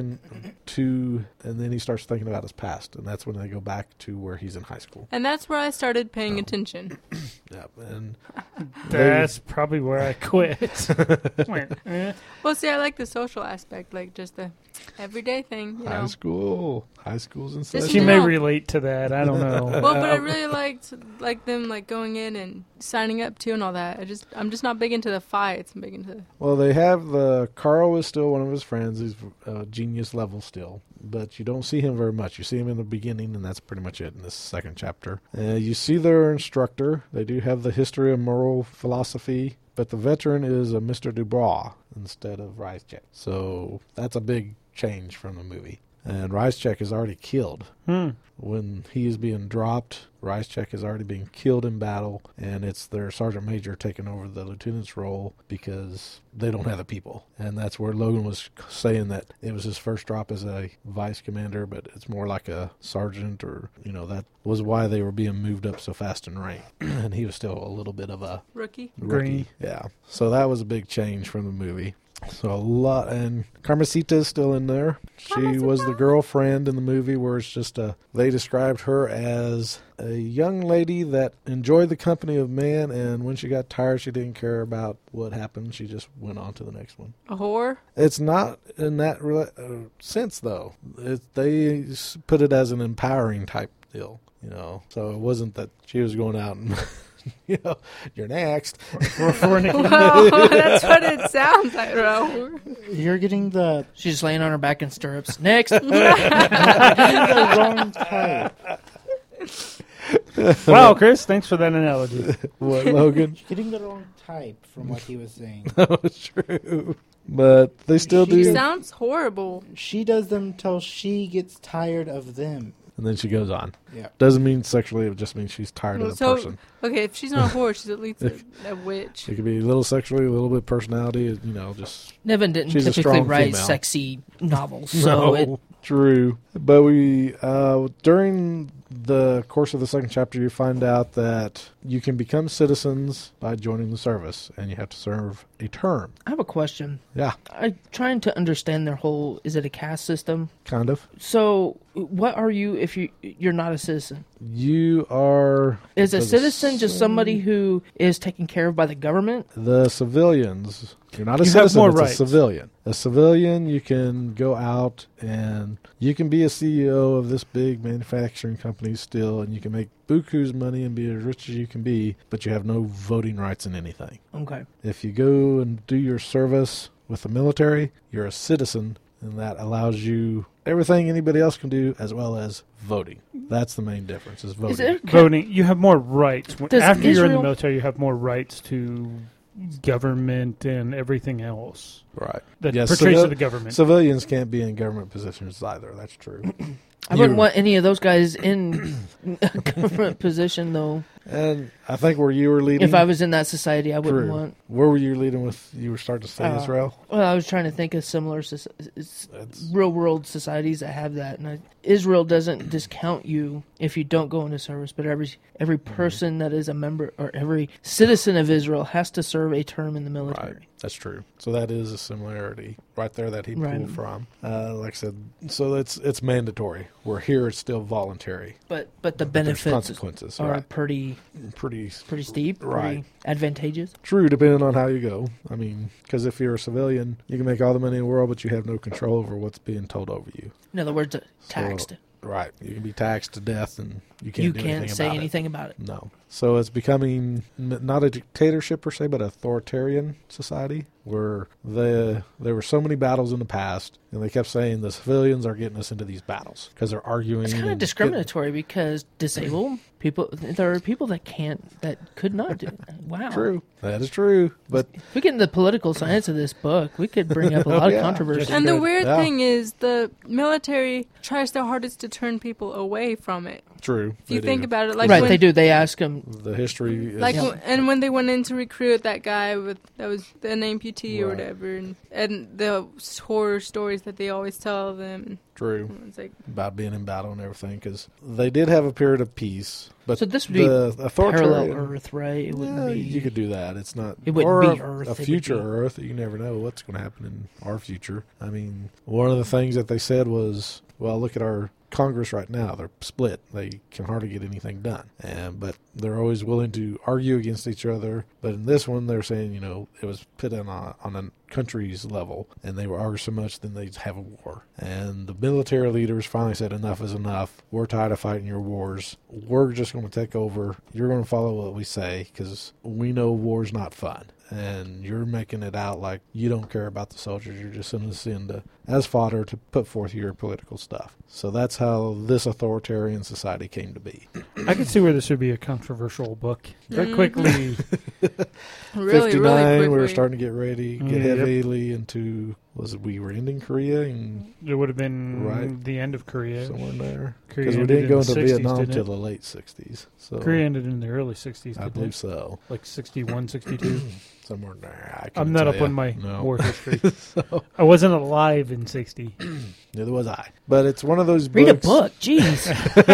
into, and then he starts thinking about his past, and that's when they go back to where he's in high school. And that's where I started paying Oh. attention. Yep, and That's probably where I quit. Went, eh. Well, see, I like the social aspect, like just the everyday thing, you high know. school, high schools and stuff. Just She you may know. relate to that. I don't know. Well, but I really liked like them like going in and signing up too and all that. I just I'm just not big into the fights. I'm big into Well, they have the Carl is still one of his friends. He's uh, genius level still, but you don't see him very much. You see him in the beginning, and that's pretty much it in this second chapter. Uh, you see their instructor. They do have the history of moral philosophy, but the veteran is a Mister Dubois instead of Ryzchek. So that's a big change from the movie. And Ryzchek is already killed. Hmm. When he is being dropped, Ryzchek is already being killed in battle, and it's their sergeant major taking over the lieutenant's role because they don't have the people. And that's where Logan was saying that it was his first drop as a vice commander, but it's more like a sergeant, or, you know, that was why they were being moved up so fast in rank. And he was still a little bit of a rookie. rookie. Green. Yeah. So that was a big change from the movie. So a lot, and Carmencita is still in there. She was the girlfriend in the movie, where it's just a, they described her as a young lady that enjoyed the company of men, and when she got tired, she didn't care about what happened. She just went on to the next one. A whore. It's not in that rela- uh, sense, though. It, they s- put it as an empowering type deal, you know. So it wasn't that she was going out and... You know, you're next. For, for an, Well, that's what it sounds like, bro. You're getting the, She's just laying on her back in stirrups. Next. the wrong type. wow, Chris, thanks for that analogy. What, Logan? You're getting the wrong type from what he was saying. No, it's true. But they still She do. Sounds horrible. She does them till she gets tired of them. And then she goes on. Yeah. Doesn't mean sexually, it just means she's tired of the So, person. okay, if she's not a whore, she's at least a, a witch. It could be a little sexually, a little bit personality, you know, just... Nevin didn't She's a typically strong write female. sexy novels, so no, it, true. But we, uh, during the course of the second chapter, you find out that you can become citizens by joining the service, and you have to serve a term. I have a question. Yeah, I'm trying to understand their whole. Is it a caste system? kind of. So, what are you if you you're not a citizen? You are... Is a the citizen just somebody who is taken care of by the government? The civilians. You're not a You have citizen, more it's rights. a civilian. A civilian, you can go out and you can be a C E O of this big manufacturing company still, and you can make buku's money and be as rich as you can be, but you have no voting rights in anything. Okay. If you go and do your service with the military, you're a citizen, and that allows you everything anybody else can do, as well as voting. That's the main difference, is voting. Is there Voting, you have more rights. When- Does After you're in the Israel- military, you have more rights to government and everything else Right. that Yes, portrays civil- to the government. Civilians can't be in government positions either. That's true. I wouldn't You- want any of those guys in a government position, though. And I think where you were leading... If I was in that society, I wouldn't True. want... Where were you leading with... You were starting to say Uh, Israel? Well, I was trying to think of similar soci- it's It's- real-world societies that have that. And I, Israel doesn't discount you if you don't go into service, but every every person that is a member, or every citizen of Israel has to serve a term in the military. Right. That's true. So that is a similarity right there that he pulled Right. from. Uh, like I said, so it's it's mandatory. Where here it's still voluntary. But but the But there's benefits consequences, are right. pretty Pretty pretty steep, pretty Right. advantageous. true, depending on how you go. I mean, because if you're a civilian, you can make all the money in the world, but you have no control over what's being told over you. In other words, uh, So, taxed. Right. You can be taxed to death, and you can't You do can't anything say about anything about it. it. No. So it's becoming n- not a dictatorship per se, but an authoritarian society where the there were so many battles in the past, and they kept saying the civilians are getting us into these battles because they're arguing. It's kind of and discriminatory because disabled people, there are people that can't, that could not do it. Wow. getting- True. That is true. But If we get into the political science of this book, we could bring up a lot Yeah. of controversy. And the Good. weird Yeah. thing is, the military tries their hardest to turn people away from it. true. If you they think do. about it, like right, when, they do. They ask them, The history is. like, Yeah. w- and when they went in to recruit that guy with that was an amputee or Right. whatever, and, and the horror stories that they always tell them, True. it's like About being in battle and everything, because they did have a period of peace. But so this would be the parallel authoritarian, Earth, right? It wouldn't Yeah, be. you could do that. It's not. It wouldn't or be a- Earth, it A would future be- Earth. You never know what's going to happen in our future. I mean, one of the things that they said was, well, look at our Congress right now. They're split. They can hardly get anything done. And but they're always willing to argue against each other. But in this one, they're saying, you know, it was put on a, on a country's level, and they were arguing so much, then they'd have a war. And the military leaders finally said, enough is enough. We're tired of fighting your wars. We're just going to take over. You're going to follow what we say because we know war's not fun. And you're making it out like you don't care about the soldiers. You're just sending us in to, as fodder to put forth your political stuff. So that's how this authoritarian society came to be. I can see where this would be a controversial book. Very Mhm. quickly, really, fifty-nine, really quickly. we were starting to get ready, get Yep. heavily into, was it we were ending Korea and it would have been Right. the end of Korea. somewhere in there? Korea Because we ended didn't in go the into sixties, Vietnam didn't it? until the late sixties. So Korea ended in the early sixties, I didn't believe it? so. Like sixty-one, sixty-two. Somewhere in there. I I'm couldn't not tell up ya. on my No. war history. So, I wasn't alive in sixty. neither was I. But it's one of those Read a books. book, jeez.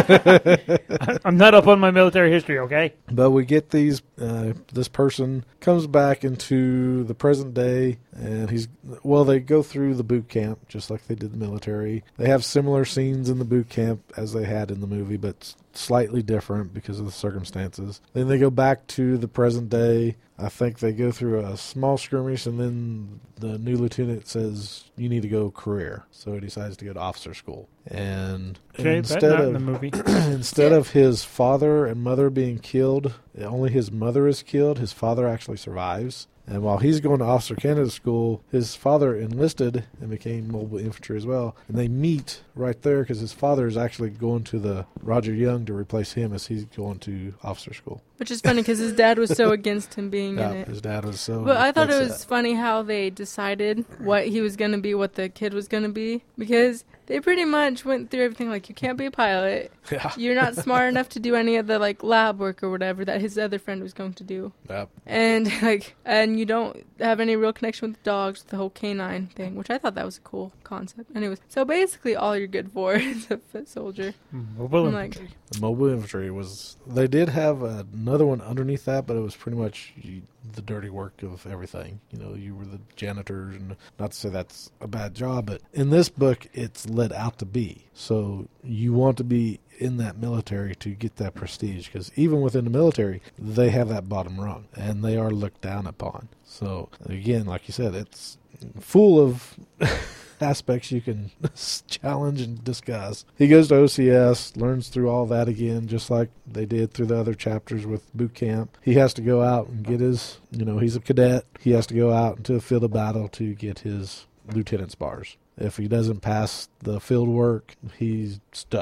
I'm not up on my military history, okay? But we get these. Uh, this person comes back into the present day, and he's well. They go through the boot camp just like they did the military. They have similar scenes in the boot camp as they had in the movie, but s- slightly different because of the circumstances. Then they go back to the present day. I think they go through a small skirmish, and then the new lieutenant says, "You need to go career." So he decides to go to officer school, and Okay, instead but not of in the movie. instead of his father and mother being killed, only his mother is killed. His father actually survives. And while he's going to Officer Candidate School, his father enlisted and became mobile infantry as well. And they meet right there because his father is actually going to the Roger Young to replace him as he's going to officer school. Which is funny because his dad was so against him being Yeah, in it. his dad was so. But I thought it was upset. funny how they decided what he was going to be, what the kid was going to be, because they pretty much went through everything like, you can't be a pilot. Yeah. You're not smart enough to do any of the like lab work or whatever that his other friend was going to do. Yep. And like, and you don't have any real connection with dogs, the whole canine thing, which I thought that was a cool concept. Anyways, so basically all you're good for is a foot soldier. Mobile I'm like, infantry. The mobile infantry was. They did have another one underneath that, but it was pretty much you, the dirty work of everything. You know, you were the janitors, and not to say that's a bad job, but in this book, it's let out to be. So you want to be in that military to get that prestige, because even within the military, they have that bottom rung, and they are looked down upon. So again, like you said, it's full of aspects you can challenge and discuss. He goes to O C S, learns through all that again, just like they did through the other chapters with boot camp. He has to go out and get his, you know, he's a cadet. He has to go out into the field of battle to get his lieutenant's bars. If he doesn't pass the field work, he's stuck.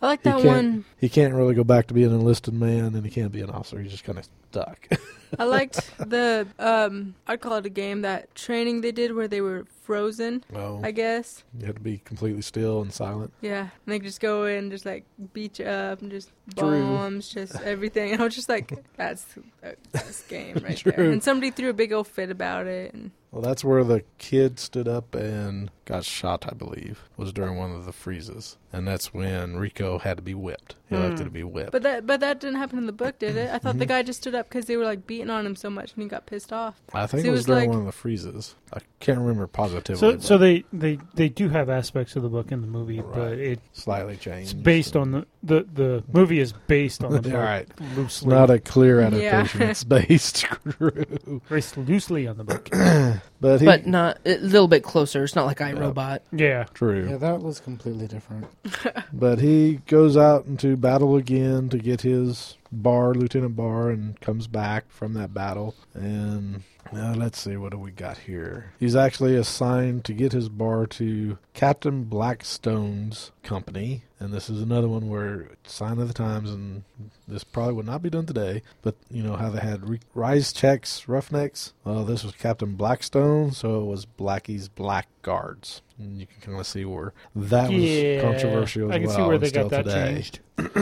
I like he that can't, one. He can't really go back to being an enlisted man, and he can't be an officer. He's just kind of stuck. I liked the, um, I'd call it a game, that training they did where they were frozen, Oh, I guess. you had to be completely still and silent. Yeah. And they could just go in, just like beat you up and just True. bombs, just everything. And I was just like, that's the best game right True. there. And somebody threw a big old fit about it. And Well, that's where the kid stood up and got shot, I believe, was during one of the freezes. And that's when Rico had to be whipped. He elected to be whipped. But that but that didn't happen in the book, did it? I thought the Mhm. guy just stood up because they were like beating on him so much and he got pissed off. I think So it it was, was during like- one of the freezes. I can't remember positively. So, but so they, they, they do have aspects of the book in the movie, Right. but it, slightly changed. it's based on the, the the movie is based on the book Yeah, right. loosely, Not a clear Yeah. adaptation. It's based true. based loosely on the book. But he, But not a little bit closer. It's not like iRobot. Yeah, true. Yeah, that was completely different. But he goes out into battle again to get his Barr, Lieutenant Barr, and comes back from that battle. And uh, let's see, what do we got here? He's actually assigned to get his Barr to Captain Blackstone's company. And this is another one where sign of the times, and this probably would not be done today, but you know how they had re- rise checks, roughnecks? Well, this was Captain Blackstone, so it was Blackie's Black Guards. And you can kind of see where that yeah. was controversial as I can well. see where and they still got that today. changed.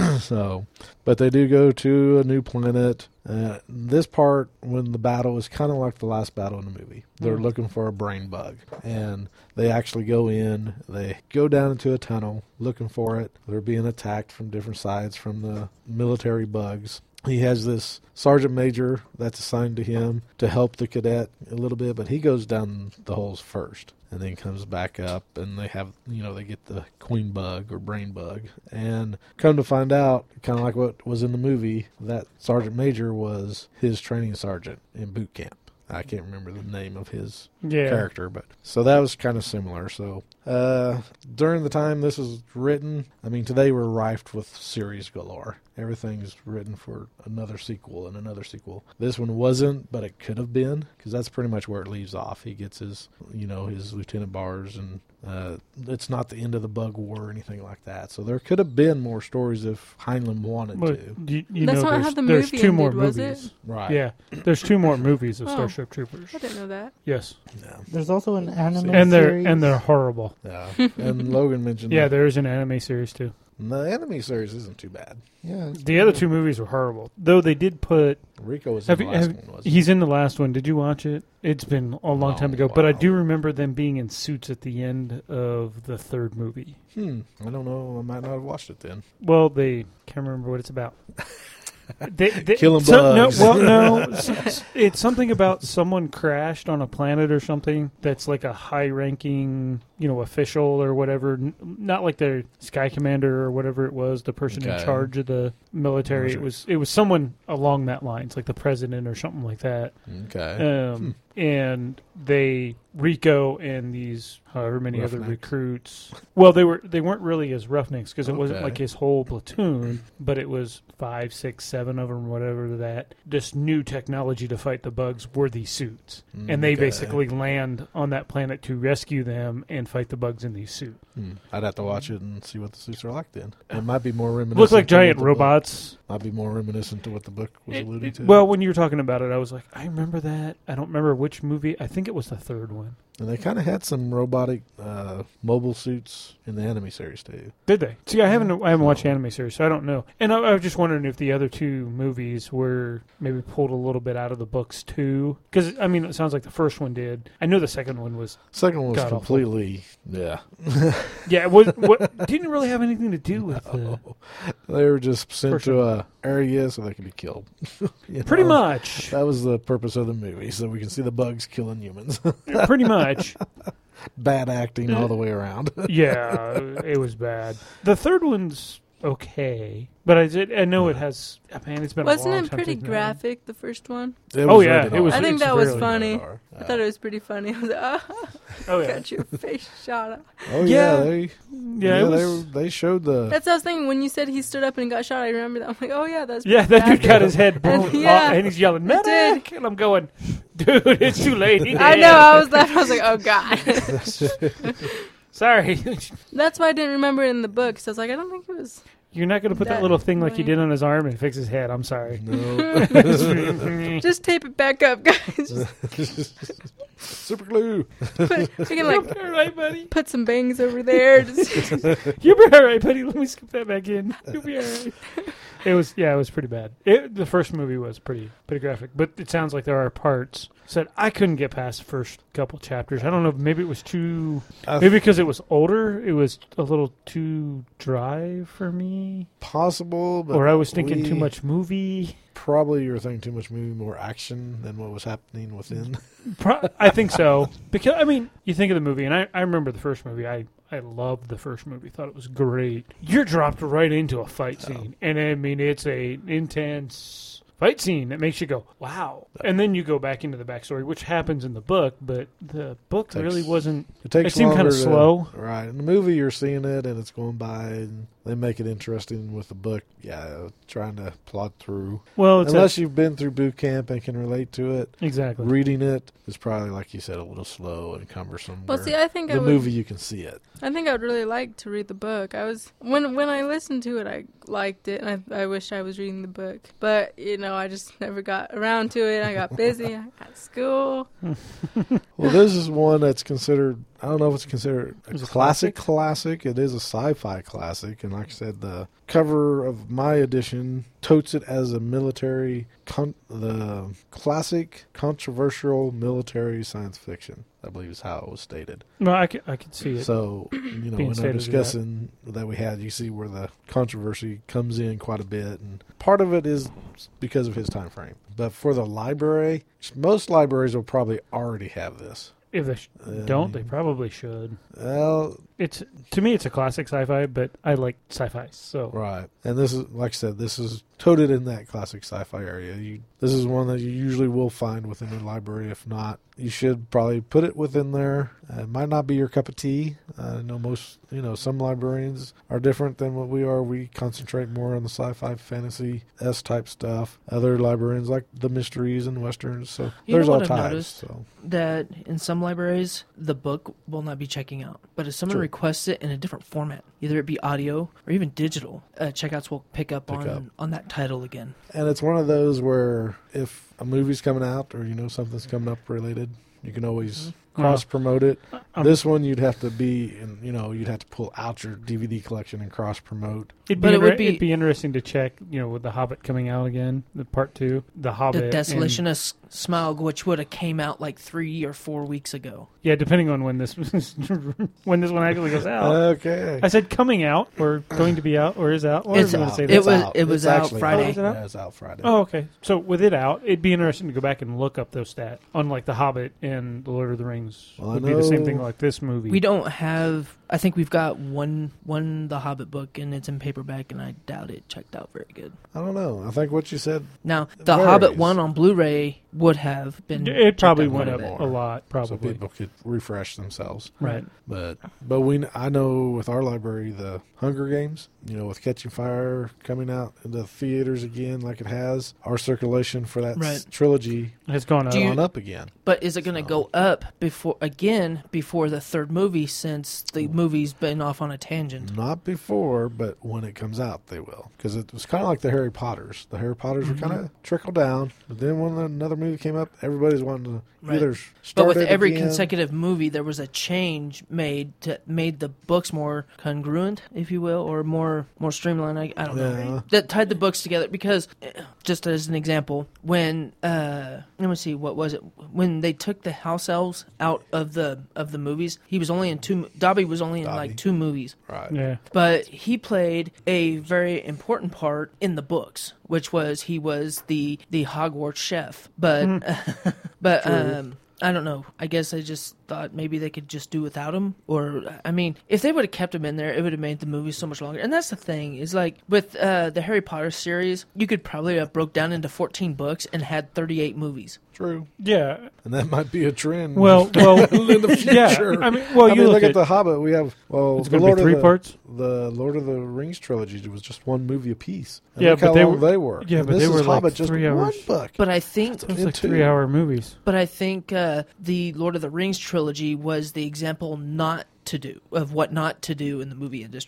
So, but they do go to a new planet. Uh, this part, when the battle, is kind of like the last battle in the movie. They're Mm. looking for a brain bug, and they actually go in. They go down into a tunnel looking for it. They're being attacked from different sides from the military bugs. He has this sergeant major that's assigned to him to help the cadet a little bit, but he goes down the holes first and then comes back up, and they have, you know, they get the queen bug or brain bug. And come to find out, kind of like what was in the movie, that sergeant major was his training sergeant in boot camp. I can't remember the name of his Yeah, character, but so that was kind of similar. So uh, during the time this was written, I mean, today we're rife with series galore. Everything's written for another sequel and another sequel. This one wasn't, but it could have been, because that's pretty much where it leaves off. He gets his, you know, his Lieutenant Bars, and uh, it's not the end of the Bug War or anything like that. So there could have been more stories if Heinlein wanted but to. you, you That's know, not there's, how the there's movie two ended, more was it? movies. Right. Yeah, there's two more movies of Oh. Starship Troopers. I didn't know that. Yes, Yeah. There's also an anime and they're series. and they're horrible. Yeah. And Logan mentioned Yeah, that there is an anime series too. the anime series isn't too bad. Yeah, it's The other two movies were horrible, though. They did put. Rico was Have in the you, last have, one, wasn't he's in the last one. Did you watch it? It's been a long Oh, time ago, but I wow. do remember them being in suits at the end of the third movie. Hmm. I don't know. I might not have watched it then. Well, they can't remember what it's about. They, they, Killing so- bugs. No, well, no, s- s- it's something about someone crashed on a planet or something that's like a high-ranking, you know, official or whatever. N- Not like their sky commander or whatever it was, the person in Okay. charge of the military. It Sure. was it was someone along that lines, like the president or something like that. Okay. Um, and they Rico and these however many other Roughnecks. recruits. Well, they were they weren't really as roughnecks because it wasn't Okay. like his whole platoon, but it was five, six, seven of them, whatever. That this new technology to fight the bugs were these suits, and they Okay. basically land on that planet to rescue them and fight the bugs in these suits. Hmm. I'd have to watch it and see what the suits are like then. It might be more reminiscent. Look like to what giant the book- robots. Might be more reminiscent to what the book was It- alluding it- to. well, when you were talking about it, I was like, I remember that. I don't remember which movie. I think it was the third one. and they kind of had some robotic uh, mobile suits in the anime series too. Did they? See, I haven't I haven't watched No. anime series, so I don't know. And I, I was just wondering if the other two movies were maybe pulled a little bit out of the books too. Because I mean, it sounds like the first one did. I know the second one was. Second one was God awful. completely, yeah. Yeah, it was. What didn't really have anything to do with the. They were just sent First to a area so they could be killed. You Pretty know? much. That was the purpose of the movie, so we can see the bugs killing humans. Pretty much. Bad acting all the way around. Yeah, it was bad. The third one's okay, but I did. I know it has. Man, it's been a Wasn't long it time pretty since I've- graffic, the first one? It Oh, was yeah, rated it was- R. I think it's that was really funny. Rated R. I thought it was pretty funny. I was like, oh, Oh yeah, got your face shot up. Oh yeah, Yeah. they yeah. yeah, it they was, they showed the That's what I was thinking. When you said he stood up and got shot, I remember that. I'm like, oh, yeah, that's yeah, that pretty dude got his head blown And- yeah. off, and he's yelling It did. medic, and I'm going, dude, it's too late. He I dead." know. I was laughing. I was like, oh, God. Sorry. That's why I didn't remember it in the book. So I was like, I don't think it was. You're not going to put that, That- little thing like you right. did on his arm and fix his head. I'm sorry. No. Just tape it back up, guys. Super glue. Put, we can like All right, buddy. put some bangs over there. Just, You'll be all right, buddy. Let me scoop that back in. You'll be all right. It was, yeah, it was pretty bad. It, the first movie was pretty, pretty graphic, but it sounds like there are parts. Said I couldn't get past the first couple chapters. I don't know. Maybe it was too. I Maybe because it was older, it was a little too dry for me, Possible, but or I was thinking we- too much movie. Probably you were thinking too much movie, more action than what was happening within. Pro- I think so because I mean, you think of the movie, and I, I remember the first movie. I I loved the first movie. Thought it was great. You're dropped right into a fight scene, and I mean, it's a intense fight scene that makes you go, wow. And then you go back into the backstory, which happens in the book, but the book Takes- really wasn't. It takes It seemed longer kinda to- slow. Right. In the movie, you're seeing it, and it's going by, and they make it interesting with the book. Yeah, trying to plot through. Well, it's Unless a, you've been through boot camp and can relate to it, exactly. reading it is probably, like you said, a little slow and cumbersome. well, where see, I think I the would. movie, you can see it. I think I would really like to read the book. I was when when I listened to it, I liked it, and I I wish I was reading the book. But you know, I just never got around to it. I got busy. I got school. Well, this is one that's considered, I don't know if it's considered a Is it classic classic. It is a sci-fi classic. And like I said, the cover of my edition totes it as a military, con- the classic controversial military science fiction, I believe is how it was stated. No, I could, I could see it. So, you know, Being when stated I'm as that. discussing that we had, you see where the controversy comes in quite a bit. And part of it is because of his time frame. But for the library, most libraries will probably already have this. If they sh- Um, don't, they probably should. Well, It's to me, it's a classic sci-fi, but I like sci-fi, so right. And this is, like I said, this is toted in that classic sci-fi area. You, this is one that you usually will find within a library. If not, you should probably put it within there. Uh, it might not be your cup of tea. I know most, you know, some librarians are different than what we are. We concentrate more on the sci-fi, fantasy, S-type stuff. Other librarians like the mysteries and westerns. So You there's know all what I've types. noticed? So That in some libraries, the book will not be checking out. But if someone True. requests it in a different format, either it be audio or even digital, uh, checkouts will pick up Pick on up. on that title again. And it's one of those where if a movie's coming out or, you know, something's coming up related, you can always cross promote it. Um, This one you'd have to be, in, you know, you'd have to pull out your D V D collection and cross promote. It'd But be, it would inter- be- it'd be interesting to check, you know, with The Hobbit coming out again, the part two, The Hobbit. The Desolation and- of S- Smaug, which would have came out like three or four weeks ago. yeah, depending on when this when this one actually goes out. Okay. I said coming out, or going to be out, or is out. Or It's is it gonna out. say It that? It's was- out. it was It's out actually Friday. Oh, is it out? Yeah, it's out Friday. Oh, okay. So with it out, it'd be interesting to go back and look up those stats. Unlike The Hobbit and The Lord of the Rings, Well, I would be the same know- thing like this movie. We don't have. I think we've got one one The Hobbit book, and it's in paperback, and I doubt it checked out very good. I don't know. I think what you said, Now, the varies. Hobbit one on Blu-ray would have been. It probably checked out went quite up a a bit. lot, so probably. people could refresh themselves. Right. But but we, I know with our library, the Hunger Games, you know, with Catching Fire coming out in the theaters again, like it has, our circulation for that Right. s- trilogy It's gone up. Do you- gone up again. But is it going to So- go up before again before the third movie? Since the movie's been off on a tangent. Not before, but when it comes out, they will. Because it was kind of like the Harry Potters. The Harry Potters Mm-hmm. were kind of trickle down. But then when another movie came up, everybody's wanting to Right. either But start with it every again. consecutive movie, there was a change made to made the books more congruent, if you will, or more more streamlined. I, I don't Yeah. know. That tied the books together because, eh, just as an example, when uh, let me see, what was it? When they took the house elves out of the of the movies, he was only in two. Dobby was only in Dobby. like two movies. Right. Yeah. But he played a very important part in the books, which was he was the the Hogwarts chef. But but um I don't know. I guess I just thought maybe they could just do without him. Or, I mean, if they would have kept him in there, it would have made the movie so much longer. And that's the thing, is like, with uh, the Harry Potter series, you could probably have broke down into fourteen books and had thirty-eight movies. True. Yeah. And that might be a trend. Well, well, in the future. yeah. I mean, well, I you mean, look, look at, at The Hobbit. We have, well, It's the gonna be Lord three of the, parts? The Lord of the Rings trilogy was just one movie apiece. And Yeah, look but how they long were- they were. yeah, And but this they is were like Hobbit, just three one hours. book. But I think... it was like two. three-hour movies. But I think uh, the Lord of the Rings trilogy was the example not to do, of what not to do in the movie industry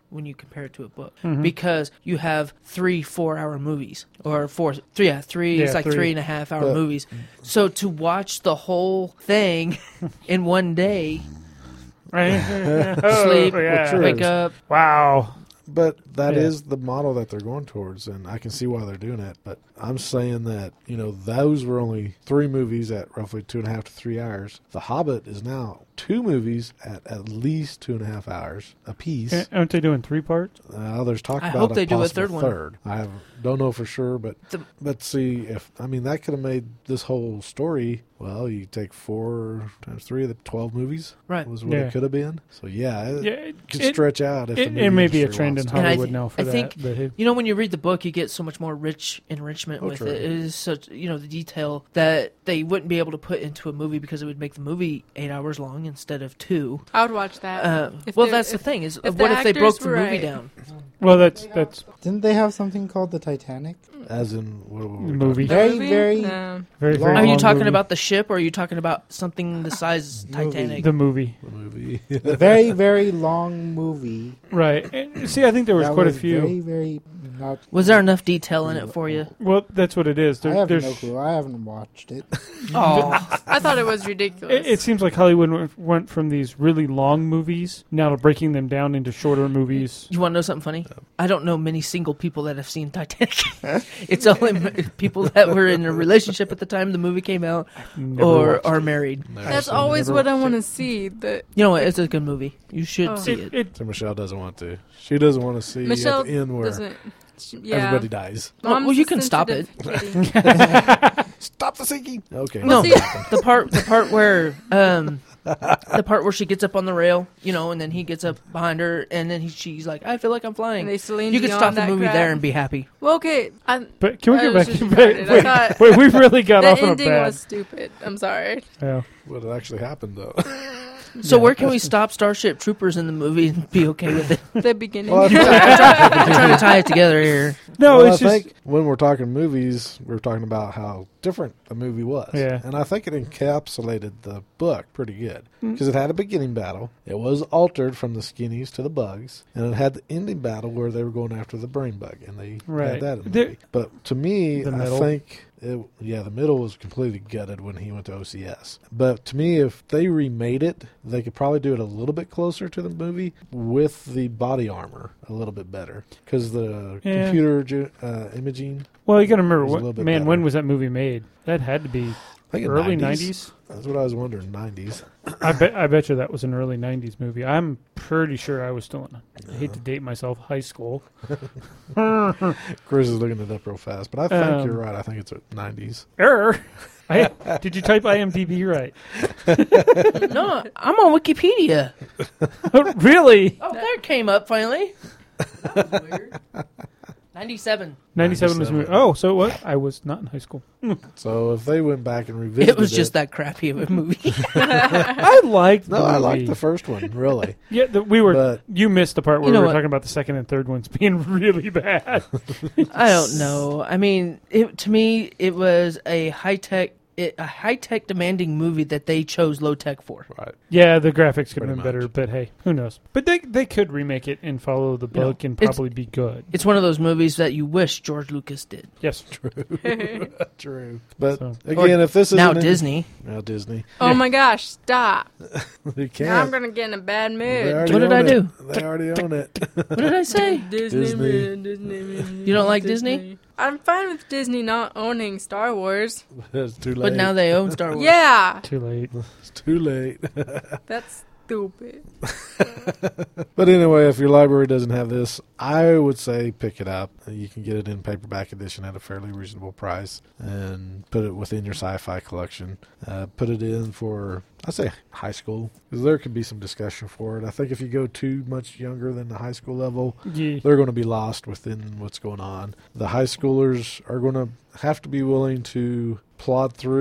when you compare it to a book Mhm. because you have three four-hour movies or four, three, yeah, three. Yeah, it's like three. three and a half hour But- movies. So to watch the whole thing in one day, Right? sleep, Oh, yeah. True. wake up. Wow. But that Yeah. is the model that they're going towards, and I can see why they're doing it. But I'm saying that, you know, those were only three movies at roughly two and a half to three hours. The Hobbit is now two movies at at least two and a half hours apiece. A- Aren't they doing three parts? Uh, there's talk I about hope a they do a possible third one. third. I have, don't know for sure, but The- let's see if I mean that could have made this whole story. Well, you take four times three of the twelve movies, Right. Was what Yeah. it could have been. So yeah, it Yeah, it, could it, stretch out. If it, the it movie may be a industry trend in wants to. And I Hollywood th- now for I that. think- but it- You know, when you read the book, you get so much more rich enrichment Oh, with true. it. It is such, you know, the detail that they wouldn't be able to put into a movie because it would make the movie eight hours long instead of two. I would watch that. Uh, If well, they're- that's the if- thing is, if what the if they broke actors the were movie right. down? well, that's that's Didn't they have something called the Titanic? As in what, what the we're movie. The Very, movie? very- No. Very, Long- very Are you long talking movie. about the ship, or are you talking about something the size of Movie. Titanic? the movie? the movie. A very, very long movie. Right. And see, I think there was that quite was a few. Very, very not. Was there enough detail in it for you? Well, that's what it is. I There, have there's, no clue. I haven't watched it. Oh, I thought it was ridiculous. It, it seems like Hollywood went- went from these really long movies now to breaking them down into shorter movies. you want to know something funny? I don't know many single people that have seen Titanic. It's only m- people that were in a relationship at the time the movie came out, Never or watched are married. Never That's seen it. always never what I watched want it. to see. The You know what? It's a good movie. You should Oh. see it. it. it So Michelle doesn't want to. She doesn't want to see Michelle at the end where doesn't. She, yeah. everybody dies. Well, Mom's you a can stop it. sensitive kitty. Stop the sinking. Okay. No, see- the part the part where um the part where she gets up on the rail, you know, and then he gets up behind her, and then he, she's like, "I feel like I'm flying." And they Celine You could Dion stop the that movie crap. there and be happy. Well, okay. I, but can we I get was back? just Wait, retarded. I wait, thought- wait, we really got the off on a ending bad. was stupid. I'm sorry. Yeah. What actually happened though? So Yeah. where can we stop Starship Troopers in the movie and be okay with it? The beginning. Well, I think- I'm trying to tie it together here. No, well, it's I just think when we're talking movies, we're talking about how different the movie was. Yeah. And I think it encapsulated the book pretty good. Mm. Because it had a beginning battle. It was altered from the skinnies to the bugs. And it had the ending battle where they were going after the brain bug. And they Right. had that in the There- movie. But to me, The I middle. think... It, yeah, the middle was completely gutted when he went to O C S. But to me, if they remade it, they could probably do it a little bit closer to the movie with the body armor a little bit better. Because the Yeah. computer ju- uh, imaging, well, you got to remember, It was a what, little bit man, better. when was that movie made? That had to be I think in early nineties. nineties. That's what I was wondering, nineties. I bet. I bet you that was an early nineties movie. I'm pretty sure I was still in. I hate to date myself. High school. Chris is looking it up real fast, but I think Um, you're right. I think it's at nineties. Error. I, did you type I M D B right? No, I'm on Wikipedia. Really? Oh, there it came up finally. That was weird. ninety-seven. ninety-seven was the movie. ninety-seven. Oh, so what? I was not in high school. So if they went back and revisited It was just that crappy of a movie. I liked. No, the I movie. liked the first one, really. Yeah, the, we were. But you missed the part where You know we were what? talking about the second and third ones being really bad. I don't know. I mean, it, to me, it was a high tech, it, a high tech demanding movie that they chose low tech for. right. Yeah, the graphics could Pretty have been better, much. but hey, who knows? But they they could remake it and follow the You know, book and it's- probably be good. It's one of those movies that you wish George Lucas did. Yes. True. But So- again, if this is Now Disney. now Disney, Oh my gosh! Stop! you can't. Now I'm gonna get in a bad They mood. already What did own I it. do? They already own it. What did I say? Disney, Disney. man, Disney, man, You don't like Disney? I'm fine with Disney not owning Star Wars. It's too late. But now they own Star Wars. Yeah, Too late. It's too late. that's stupid. But anyway, if your library doesn't have this, I would say pick it up. You can get it in paperback edition at a fairly reasonable price and put it within your sci-fi collection. Uh, put it in for, I say, high school, because there could be some discussion for it. I think if you go too much younger than the high school level, Yeah. they're going to be lost within what's going on. The high schoolers are going to have to be willing to plod through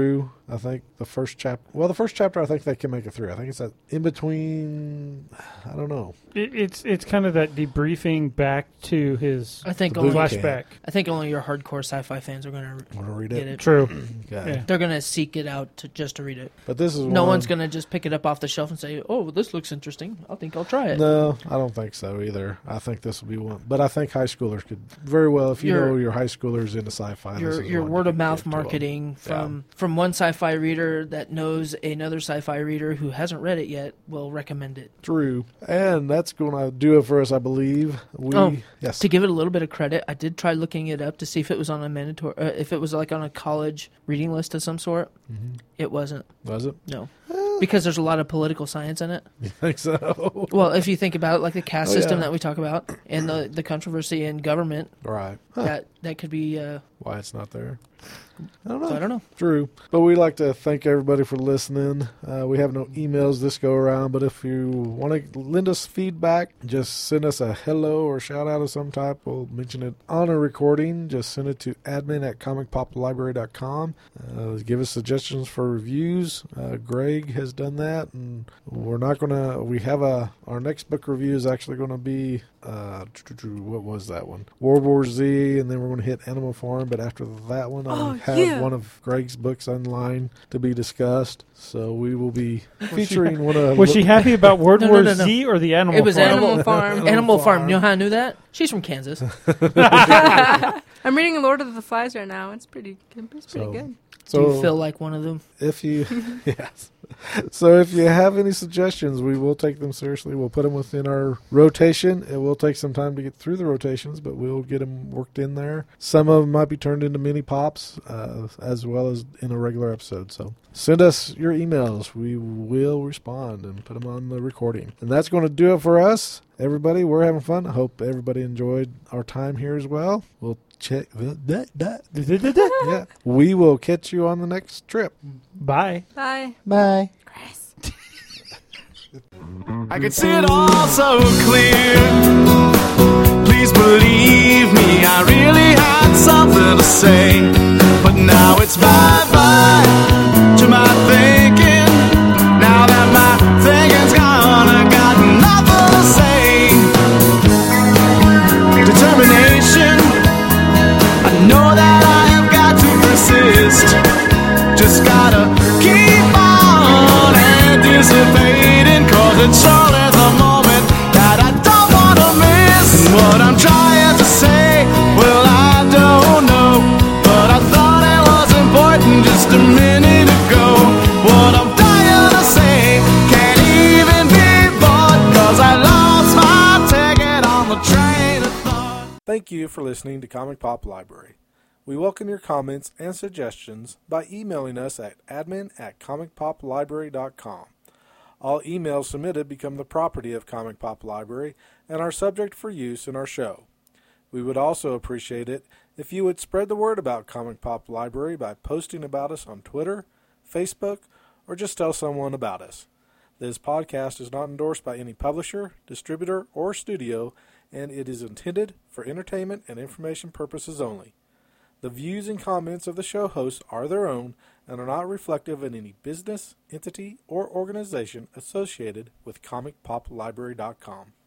I think the first chapter, well, the first chapter, I think they can make it through. I think it's that in between, I don't know. It, it's it's kind of that debriefing back to his I think The only boot flashback. I think only your hardcore sci-fi fans are going to Want to read get it? it. True. Okay. Yeah. They're going to seek it out to just to read it. But this is No one, one's going to just pick it up off the shelf and say, "Oh, this looks interesting. I think I'll try it." No, I don't think so either. I think this will be one. But I think high schoolers could very well, if you Your- know your high schoolers into sci-fi. this Your is your one word you of can mouth give to 'em. marketing from from one sci-fi reader that knows another sci-fi reader who hasn't read it yet will recommend it. True. And that's going to do it for us, I believe. We Oh, yes. To give it a little bit of credit, I did try looking it up to see if it was on a mandatory, uh, if it was like on a college reading list of some sort. Mhm. It wasn't. Was it? No, because there's a lot of political science in it. You think so? Well, if you think about it, like the caste Oh, system yeah. that we talk about and the the controversy in government, Right. Huh. that that could be. Uh, Why it's not there? I don't know. so I don't know. True. But we'd like to thank everybody for listening. Uh, we have no emails this go around, but if you want to lend us feedback, just send us a hello or shout out of some type. We'll mention it on a recording. Just send it to admin at comic pop library dot com. Uh, give us suggestions for reviews. Uh, Greg has done that, and we're not going to, we have a, our next book review is actually going to be, uh, what was that one? World War Z, and then we're going to hit Animal Farm, but after that one, Oh, I have yeah. one of Greg's books online to be discussed. So we will be featuring one of. Was she happy about World No, no, War no, no. Z or the Animal It was Farm? Animal, Animal Farm. Animal Farm. You know how I knew that? She's from Kansas. I'm reading Lord of the Flies right now. It's pretty, it's pretty So- good. Do So you feel like one of them? if you, yes. So if you have any suggestions, we will take them seriously. We'll put them within our rotation. It will take some time to get through the rotations, but we'll get them worked in there. Some of them might be turned into mini pops, uh, as well as in a regular episode. So send us your emails. We will respond and put them on the recording. And that's going to do it for us. Everybody, we're having fun. I hope everybody enjoyed our time here as well. We'll check that. that. Yeah. We will catch you on the next trip. Bye. Bye. Bye. Chris. I could see it all so clear. Please believe me, I really had something to say. But now it's bye-bye to my thinking. Now that my thinking's gone, I got nothing to say. Determination, I know that I have got to persist. Just gotta keep on anticipating, cause it's only the moment that I don't wanna miss. And what I'm trying to say, well, I don't know, but I thought it was important just a minute ago. What I'm dying to say can't even be bought, cause I lost my ticket on the train of thought. Thank you for listening to Comic Pop Library. We welcome your comments and suggestions by emailing us at admin at comic pop library dot com. All emails submitted become the property of Comic Pop Library and are subject for use in our show. We would also appreciate it if you would spread the word about Comic Pop Library by posting about us on Twitter, Facebook, or just tell someone about us. This podcast is not endorsed by any publisher, distributor, or studio, and it is intended for entertainment and information purposes only. The views and comments of the show hosts are their own and are not reflective of any business, entity, or organization associated with comic pop library dot com.